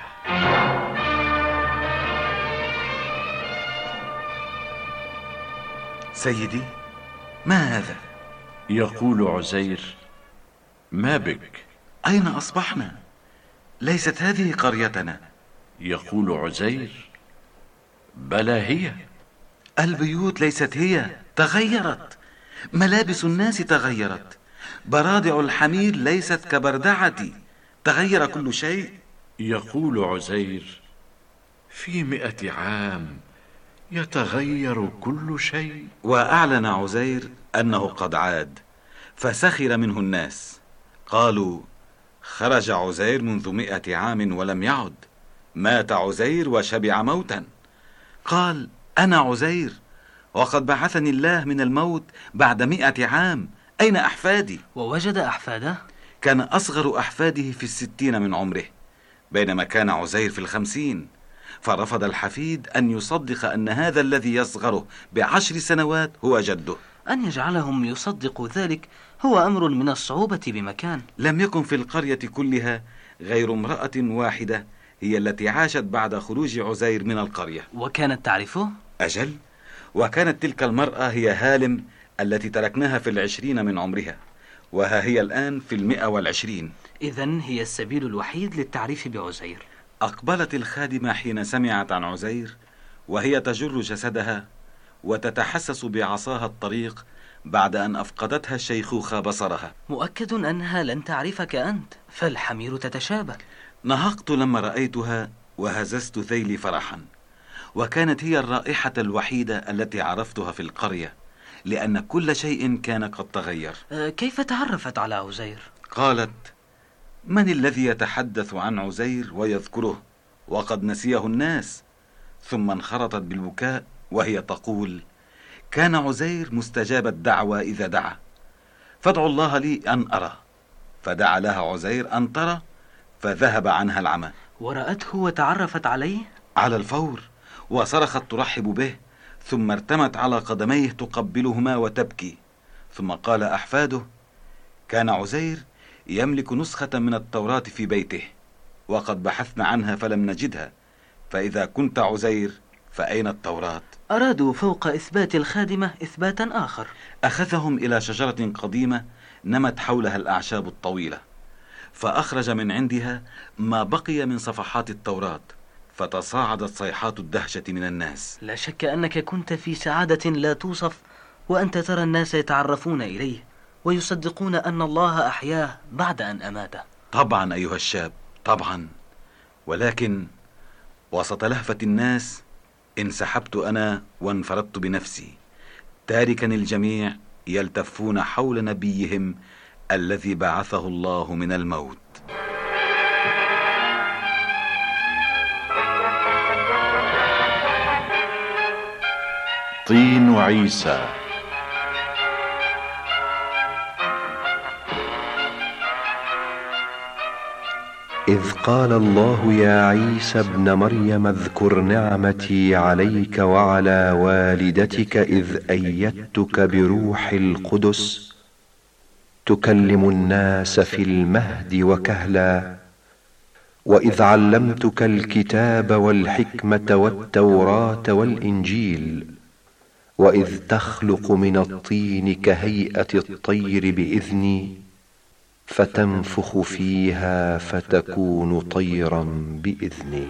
سيدي، ما هذا؟ يقول عزير: ما بك؟ أين أصبحنا؟ ليست هذه قريتنا. يقول عزير: بلى هي. البيوت ليست هي، تغيرت. ملابس الناس تغيرت، برادع الحمير ليست كبردعتي، تغير كل شيء. يقول عزير: في مئة عام يتغير كل شيء. وأعلن عزير أنه قد عاد، فسخر منه الناس، قالوا: خرج عزير منذ مئة عام ولم يعد، مات عزير وشبع موتا. قال: أنا عزير، وقد بعثني الله من الموت بعد مئة عام، أين أحفادي؟ ووجد أحفاده؟ كان أصغر أحفاده في الستين من عمره، بينما كان عزير في الخمسين، فرفض الحفيد أن يصدق أن هذا الذي يصغره بعشر سنوات هو جده. أن يجعلهم يصدقوا ذلك هو أمر من الصعوبة بمكان. لم يكن في القرية كلها غير امرأة واحدة هي التي عاشت بعد خروج عزير من القرية. وكانت تعرفه؟ أجل، وكانت تلك المرأة هي هالم التي تركناها في العشرين من عمرها، وها هي الآن في المئة والعشرين. إذن هي السبيل الوحيد للتعريف بعزير. أقبلت الخادمة حين سمعت عن عزير وهي تجر جسدها وتتحسس بعصاها الطريق بعد أن أفقدتها الشيخوخة بصرها. مؤكد أنها لن تعرفك أنت، فالحمير تتشابه. نهقت لما رأيتها وهززت ذيلي فرحا، وكانت هي الرائحة الوحيدة التي عرفتها في القرية، لأن كل شيء كان قد تغير. كيف تعرفت على عزير؟ قالت: من الذي يتحدث عن عزير ويذكره وقد نسيه الناس؟ ثم انخرطت بالبكاء وهي تقول: كان عزير مستجاب الدعوة إذا دعا، فادعوا الله لي أن أرى. فدعا لها عزير أن ترى، فذهب عنها العمى. ورأته وتعرفت عليه؟ على الفور، وصرخت ترحب به، ثم ارتمت على قدميه تقبلهما وتبكي. ثم قال أحفاده: كان عزير يملك نسخة من التوراة في بيته، وقد بحثنا عنها فلم نجدها، فإذا كنت عزير فأين التوراة؟ أرادوا فوق إثبات الخادمة إثباتا آخر. أخذهم إلى شجرة قديمة نمت حولها الأعشاب الطويلة، فأخرج من عندها ما بقي من صفحات التوراة، فتصاعدت صيحات الدهشة من الناس. لا شك أنك كنت في سعادة لا توصف، وأنت ترى الناس يتعرفون إليه ويصدقون أن الله أحياه بعد أن أماته. طبعا أيها الشاب، طبعا. ولكن وسط لهفة الناس انسحبت أنا وانفردت بنفسي، تاركا الجميع يلتفون حول نبيهم الذي بعثه الله من الموت. طين عيسى. إذ قال الله يا عيسى ابن مريم اذكر نعمتي عليك وعلى والدتك إذ أيدتك بروح القدس تكلم الناس في المهد وكهلا، وإذ علمتك الكتاب والحكمة والتوراة والإنجيل، وإذ تخلق من الطين كهيئة الطير بإذني فتنفخ فيها فتكون طيرا بإذني.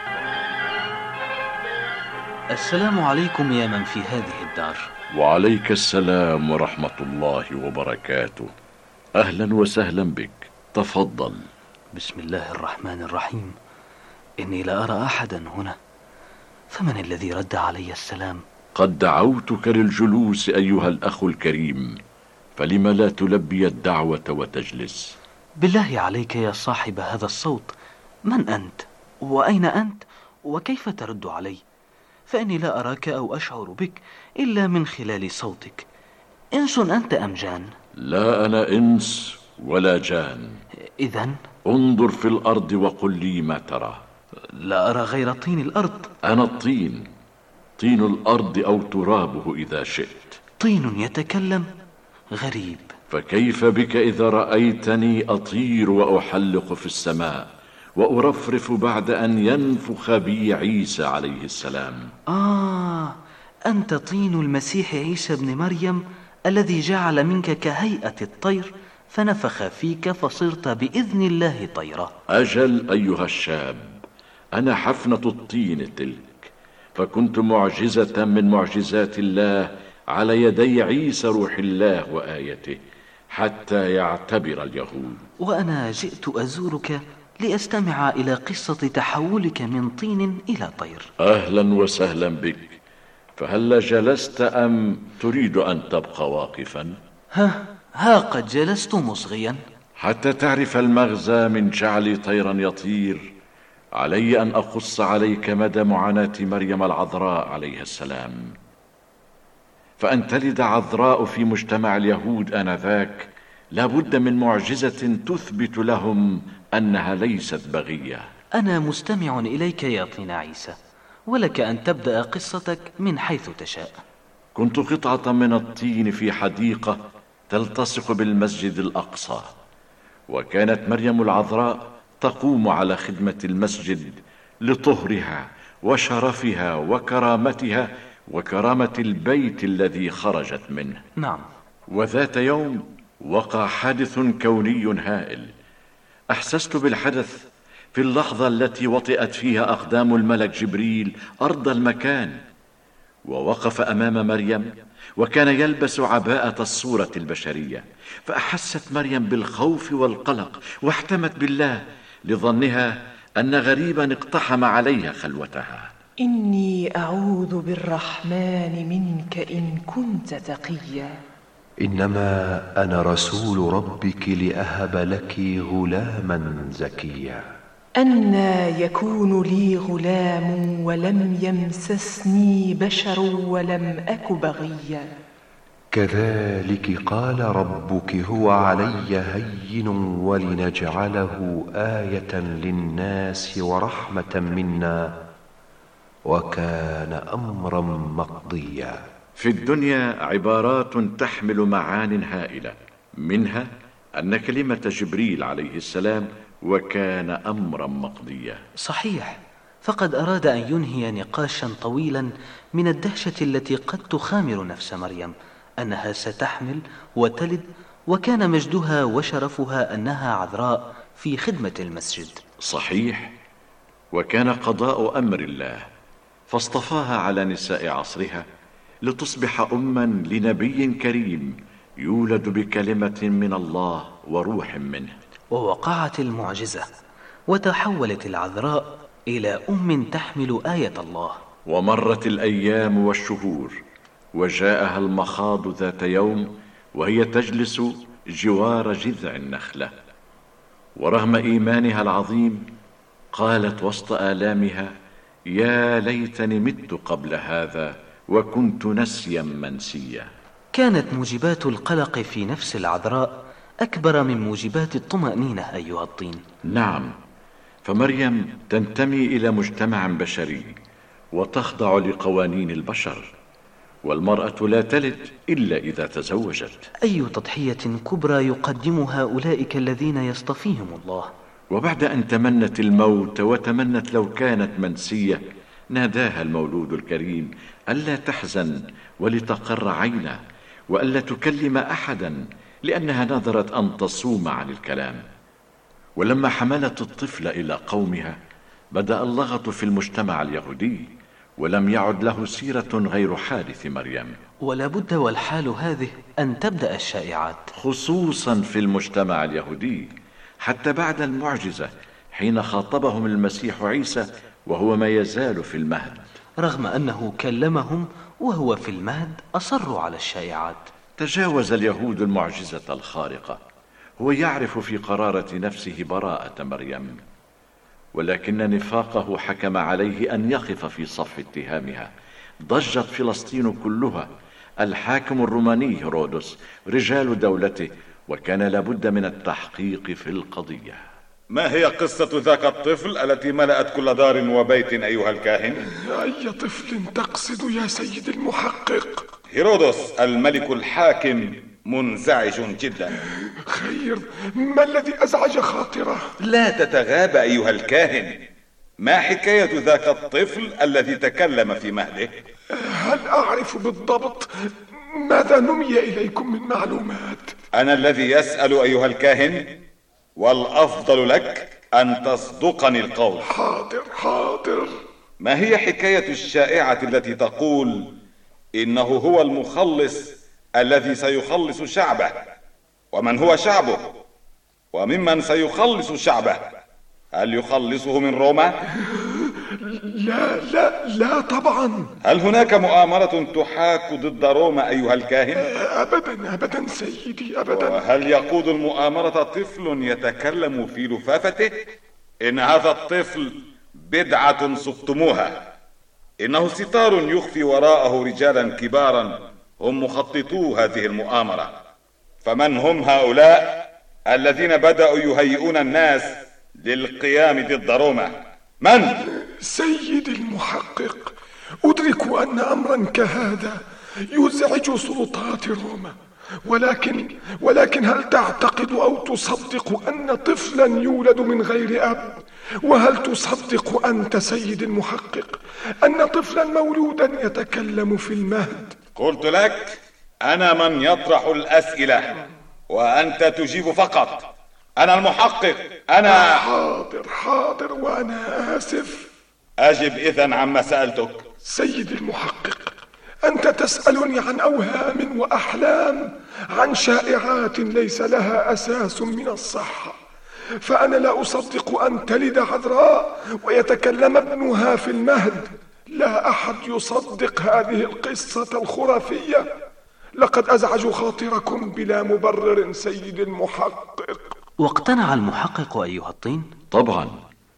السلام عليكم يا من في هذه الدار. وعليك السلام ورحمة الله وبركاته. أهلا وسهلا بك، تفضل. بسم الله الرحمن الرحيم. إني لا أرى أحدا هنا، فمن الذي رد علي السلام؟ قد دعوتك للجلوس أيها الأخ الكريم، فلم لا تلبي الدعوة وتجلس؟ بالله عليك يا صاحب هذا الصوت، من أنت؟ وأين أنت؟ وكيف ترد علي؟ فإني لا أراك أو أشعر بك إلا من خلال صوتك. إنس أنت أم جان؟ لا، أنا إنس ولا جان. إذن انظر في الأرض وقل لي ما ترى. لا أرى غير طين الأرض. أنا الطين، طين الأرض أو ترابه إذا شئت. طين يتكلم؟ غريب. فكيف بك إذا رأيتني أطير وأحلق في السماء وأرفرف بعد أن ينفخ بي عيسى عليه السلام؟ آه، أنت طين المسيح عيسى بن مريم الذي جعل منك كهيئة الطير فنفخ فيك فصرت بإذن الله طيرا. أجل أيها الشاب، أنا حفنة الطين تلك، فكنت معجزة من معجزات الله على يدي عيسى روح الله وآيته حتى يعتبر اليهود. وأنا جئت أزورك لأستمع إلى قصة تحولك من طين إلى طير. أهلا وسهلا بك، فهل جلست أم تريد أن تبقى واقفا؟ ها ها قد جلست مصغيا. حتى تعرف المغزى من جعلي طيرا يطير، علي أن أقص عليك مدى معاناة مريم العذراء عليها السلام. فأن تلد عذراء في مجتمع اليهود آنذاك لابد من معجزة تثبت لهم أنها ليست بغية. أنا مستمع إليك يا طين عيسى، ولك أن تبدأ قصتك من حيث تشاء. كنت قطعة من الطين في حديقة تلتصق بالمسجد الأقصى، وكانت مريم العذراء تقوم على خدمة المسجد لطهرها وشرفها وكرامتها وكرامة البيت الذي خرجت منه. نعم. وذات يوم وقع حادث كوني هائل. أحسست بالحدث في اللحظة التي وطئت فيها أقدام الملك جبريل أرض المكان، ووقف أمام مريم وكان يلبس عباءة الصورة البشرية، فأحست مريم بالخوف والقلق واحتمت بالله لظنها أن غريبا اقتحم عليها خلوتها. إني أعوذ بالرحمن منك إن كنت تقيا. إنما أنا رسول ربك لأهب لك غلاما زكيا. أنى يكون لي غلام ولم يمسسني بشر ولم أك بغيا. كذلك قال ربك هو علي هين ولنجعله آية للناس ورحمة منا وكان أمرا مقضيا. في الدنيا عبارات تحمل معان هائلة، منها أن كلمة جبريل عليه السلام وكان أمرا مقضيا. صحيح، فقد أراد أن ينهي نقاشا طويلا من الدهشة التي قد تخامر نفس مريم أنها ستحمل وتلد، وكان مجدها وشرفها أنها عذراء في خدمة المسجد. صحيح، وكان قضاء أمر الله فاصطفاها على نساء عصرها لتصبح أما لنبي كريم يولد بكلمة من الله وروح منه. ووقعت المعجزة وتحولت العذراء إلى أم تحمل آية الله. ومرت الأيام والشهور وجاءها المخاض ذات يوم وهي تجلس جوار جذع النخلة. ورغم إيمانها العظيم قالت وسط آلامها: يا ليتني مت قبل هذا وكنت نسيا منسيا. كانت موجبات القلق في نفس العذراء أكبر من موجبات الطمأنينة أيها الطين. نعم، فمريم تنتمي إلى مجتمع بشري وتخضع لقوانين البشر، والمرأة لا تلد إلا إذا تزوجت. أي تضحية كبرى يقدمها أولئك الذين يصطفيهم الله. وبعد أن تمنت الموت وتمنت لو كانت منسية، ناداها المولود الكريم ألا تحزن ولتقر عينه، وألا تكلم أحدا، لأنها نذرت أن تصوم عن الكلام. ولما حملت الطفل إلى قومها بدأ اللغط في المجتمع اليهودي، ولم يعد له سيرة غير حادث مريم. ولا بد والحال هذه أن تبدأ الشائعات، خصوصا في المجتمع اليهودي، حتى بعد المعجزة حين خاطبهم المسيح عيسى وهو ما يزال في المهد. رغم أنه كلمهم وهو في المهد أصروا على الشائعات. تجاوز اليهود المعجزة الخارقة، هو يعرف في قرارة نفسه براءة مريم، ولكن نفاقه حكم عليه أن يقف في صف اتهامها. ضجت فلسطين كلها، الحاكم الروماني هيرودس، رجال دولته، وكان لابد من التحقيق في القضية. ما هي قصة ذاك الطفل التي ملأت كل دار وبيت أيها الكاهن؟ أي طفل تقصد يا سيد المحقق؟ هيرودس الملك الحاكم منزعج جدا. خير، ما الذي أزعج خاطره؟ لا تتغاب أيها الكاهن، ما حكاية ذاك الطفل الذي تكلم في مهده؟ هل أعرف بالضبط ماذا نمي إليكم من معلومات؟ أنا الذي يسأل أيها الكاهن، والأفضل لك أن تصدقني القول. حاضر حاضر. ما هي حكاية الشائعة التي تقول إنه هو المخلص الذي سيخلص شعبه؟ ومن هو شعبه؟ وممن سيخلص شعبه؟ هل يخلصه من روما؟ لا لا لا طبعا. هل هناك مؤامرة تحاك ضد روما أيها الكاهن؟ أبدا أبدا سيدي أبدا. وهل يقود المؤامرة طفل يتكلم في لفافته؟ إن هذا الطفل بدعة صفتموها، إنه ستار يخفي وراءه رجالا كبارا هم مخططو هذه المؤامرة. فمن هم هؤلاء الذين بدأوا يهيئون الناس للقيام ضد روما؟ من؟ سيد المحقق، أدرك أن أمرا كهذا يزعج سلطات روما، ولكن ولكن هل تعتقد أو تصدق أن طفلا يولد من غير أب؟ وهل تصدق أنت سيد المحقق أن طفلا مولودا يتكلم في المهد؟ قلت لك أنا من يطرح الأسئلة وأنت تجيب فقط. أنا المحقق. أنا حاضر حاضر وأنا آسف. أجب إذن عما سألتك. سيد المحقق، أنت تسألني عن أوهام وأحلام، عن شائعات ليس لها أساس من الصحة، فأنا لا أصدق أن تلد عذراء ويتكلم ابنها في المهد. لا أحد يصدق هذه القصة الخرافية. لقد أزعجوا خاطركم بلا مبرر سيد المحقق. واقتنع المحقق أيها الطين؟ طبعا،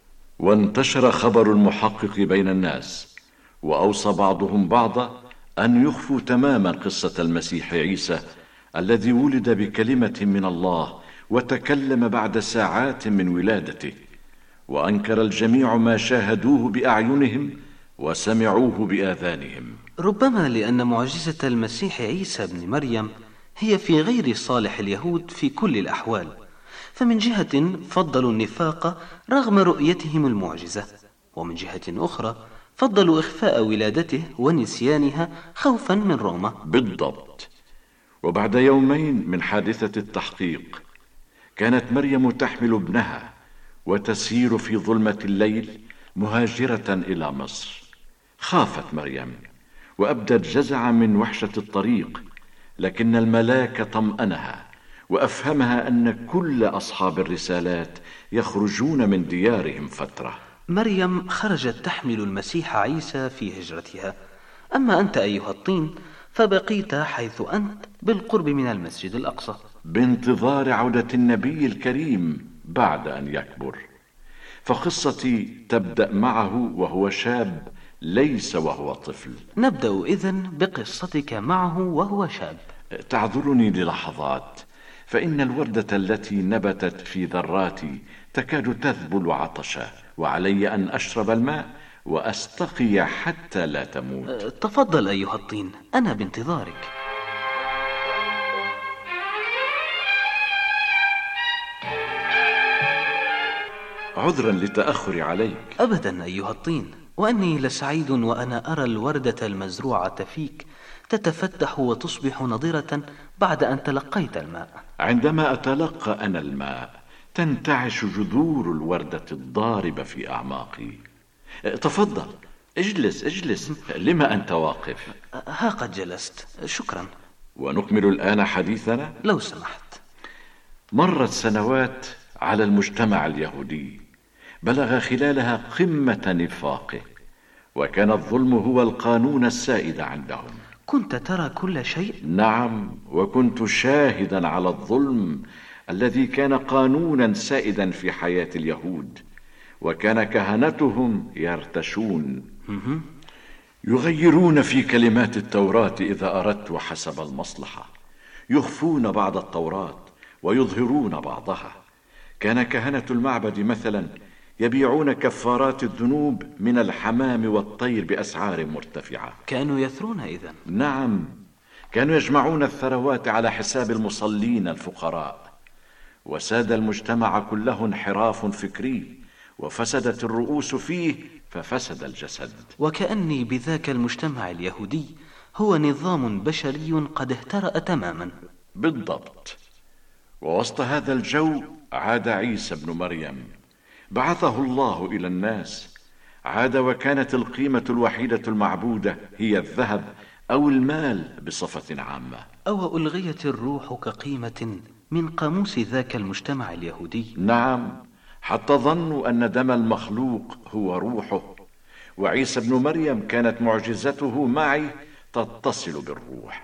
وانتشر خبر المحقق بين الناس، وأوصى بعضهم بعضا أن يخفوا تماما قصة المسيح عيسى الذي ولد بكلمة من الله وتكلم بعد ساعات من ولادته. وأنكر الجميع ما شاهدوه بأعينهم وسمعوه بآذانهم. ربما لأن معجزة المسيح عيسى بن مريم هي في غير صالح اليهود في كل الأحوال، فمن جهة فضلوا النفاق رغم رؤيتهم المعجزة، ومن جهة أخرى فضلوا إخفاء ولادته ونسيانها خوفا من روما. بالضبط. وبعد يومين من حادثة التحقيق كانت مريم تحمل ابنها وتسير في ظلمة الليل مهاجرة إلى مصر. خافت مريم وأبدت جزعا من وحشة الطريق، لكن الملاك طمأنها وأفهمها أن كل أصحاب الرسالات يخرجون من ديارهم فترة. مريم خرجت تحمل المسيح عيسى في هجرتها، أما أنت أيها الطين فبقيت حيث أنت بالقرب من المسجد الأقصى. بانتظار عودة النبي الكريم بعد أن يكبر. فقصتي تبدأ معه وهو شاب ليس وهو طفل. نبدأ إذن بقصتك معه وهو شاب. تعذرني للحظات، فإن الوردة التي نبتت في ذراتي تكاد تذبل عطشا، وعلي أن أشرب الماء وأستقي حتى لا تموت. تفضل أيها الطين، أنا بانتظارك. عذرا لتأخري عليك. أبدا أيها الطين، وأني لسعيد وأنا أرى الوردة المزروعة فيك تتفتح وتصبح نضرة بعد أن تلقيت الماء. عندما أتلقى أنا الماء تنتعش جذور الوردة الضاربة في أعماقي. تفضل، اجلس اجلس. لما أنت واقف؟ ها قد جلست، شكرا. ونكمل الآن حديثنا لو سمحت. مرت سنوات على المجتمع اليهودي، بلغ خلالها قمة نفاقه، وكان الظلم هو القانون السائد عندهم. كنت ترى كل شيء؟ نعم، وكنت شاهدا على الظلم الذي كان قانونا سائدا في حياة اليهود، وكان كهنتهم يرتشون يغيرون في كلمات التوراة إذا أردت حسب المصلحة، يخفون بعض التوراة ويظهرون بعضها. كان كهنة المعبد مثلا يبيعون كفارات الذنوب من الحمام والطير بأسعار مرتفعة. كانوا يثرون إذن؟ نعم، كانوا يجمعون الثروات على حساب المصلين الفقراء. وساد المجتمع كله انحراف فكري، وفسدت الرؤوس فيه ففسد الجسد. وكأني بذاك المجتمع اليهودي هو نظام بشري قد اهترأ تماما. بالضبط. ووسط هذا الجو عاد عيسى ابن مريم، بعثه الله إلى الناس. عاد وكانت القيمة الوحيدة المعبودة هي الذهب أو المال بصفة عامة. أو ألغيت الروح كقيمة من قاموس ذاك المجتمع اليهودي؟ نعم، حتى ظنوا أن دم المخلوق هو روحه، وعيسى ابن مريم كانت معجزته معي تتصل بالروح.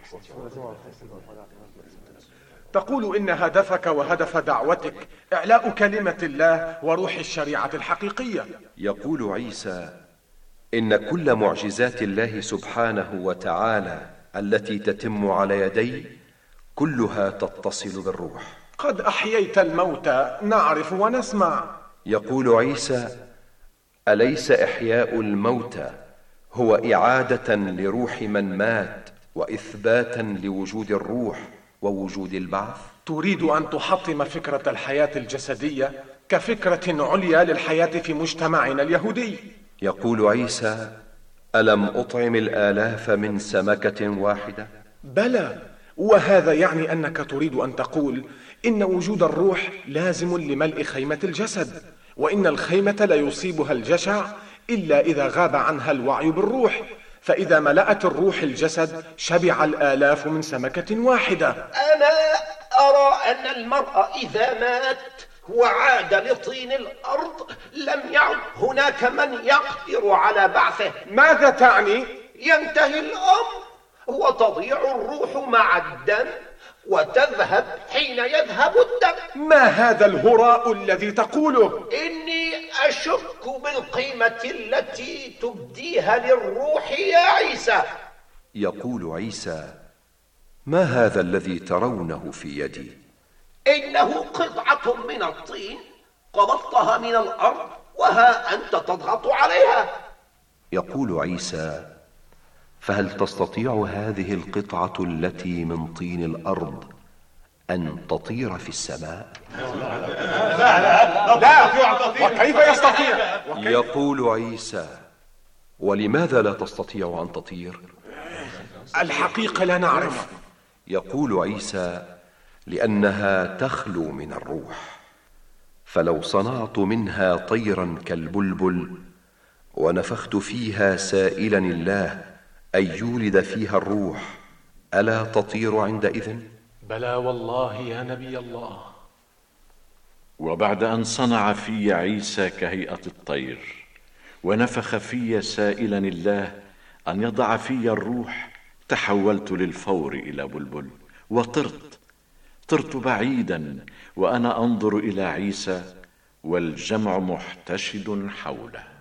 تقول إن هدفك وهدف دعوتك إعلاء كلمة الله وروح الشريعة الحقيقية. يقول عيسى إن كل معجزات الله سبحانه وتعالى التي تتم على يدي كلها تتصل بالروح. قد أحييت الموتى، نعرف ونسمع. يقول عيسى أليس إحياء الموتى هو إعادة لروح من مات وإثباتا لوجود الروح ووجود البعث؟ تريد أن تحطم فكرة الحياة الجسدية كفكرة عليا للحياة في مجتمعنا اليهودي. يقول عيسى ألم أطعم الآلاف من سمكة واحدة؟ بلى، وهذا يعني أنك تريد أن تقول إن وجود الروح لازم لملء خيمة الجسد، وإن الخيمة لا يصيبها الجشع إلا إذا غاب عنها الوعي بالروح، فإذا ملأت الروح الجسد شبع الآلاف من سمكة واحدة. أنا أرى أن المرء إذا مات وعاد لطين الأرض لم يعد هناك من يقدر على بعثه. ماذا تعني؟ ينتهي الأمر وتضيع الروح مع الدم وتذهب حين يذهب الدم. ما هذا الهراء الذي تقوله؟ إني أشك بالقيمة التي تبديها للروح يا عيسى. يقول عيسى ما هذا الذي ترونه في يدي؟ إنه قطعة من الطين قبضتها من الأرض وها أنت تضغط عليها. يقول عيسى فهل تستطيع هذه القطعة التي من طين الأرض أن تطير في السماء؟ لا لا، وكيف يستطيع؟ يقول عيسى ولماذا لا تستطيع أن تطير؟ الحقيقة لا نعرف. يقول عيسى لأنها تخلو من الروح، فلو صنعت منها طيرا كالبلبل ونفخت فيها سائلا الله أن يولد فيها الروح ألا تطير عندئذ؟ بلى والله يا نبي الله. وبعد أن صنع في عيسى كهيئة الطير ونفخ في سائلا الله أن يضع في الروح، تحولت للفور إلى بلبل وطرت، طرت بعيدا وأنا أنظر إلى عيسى والجمع محتشد حوله.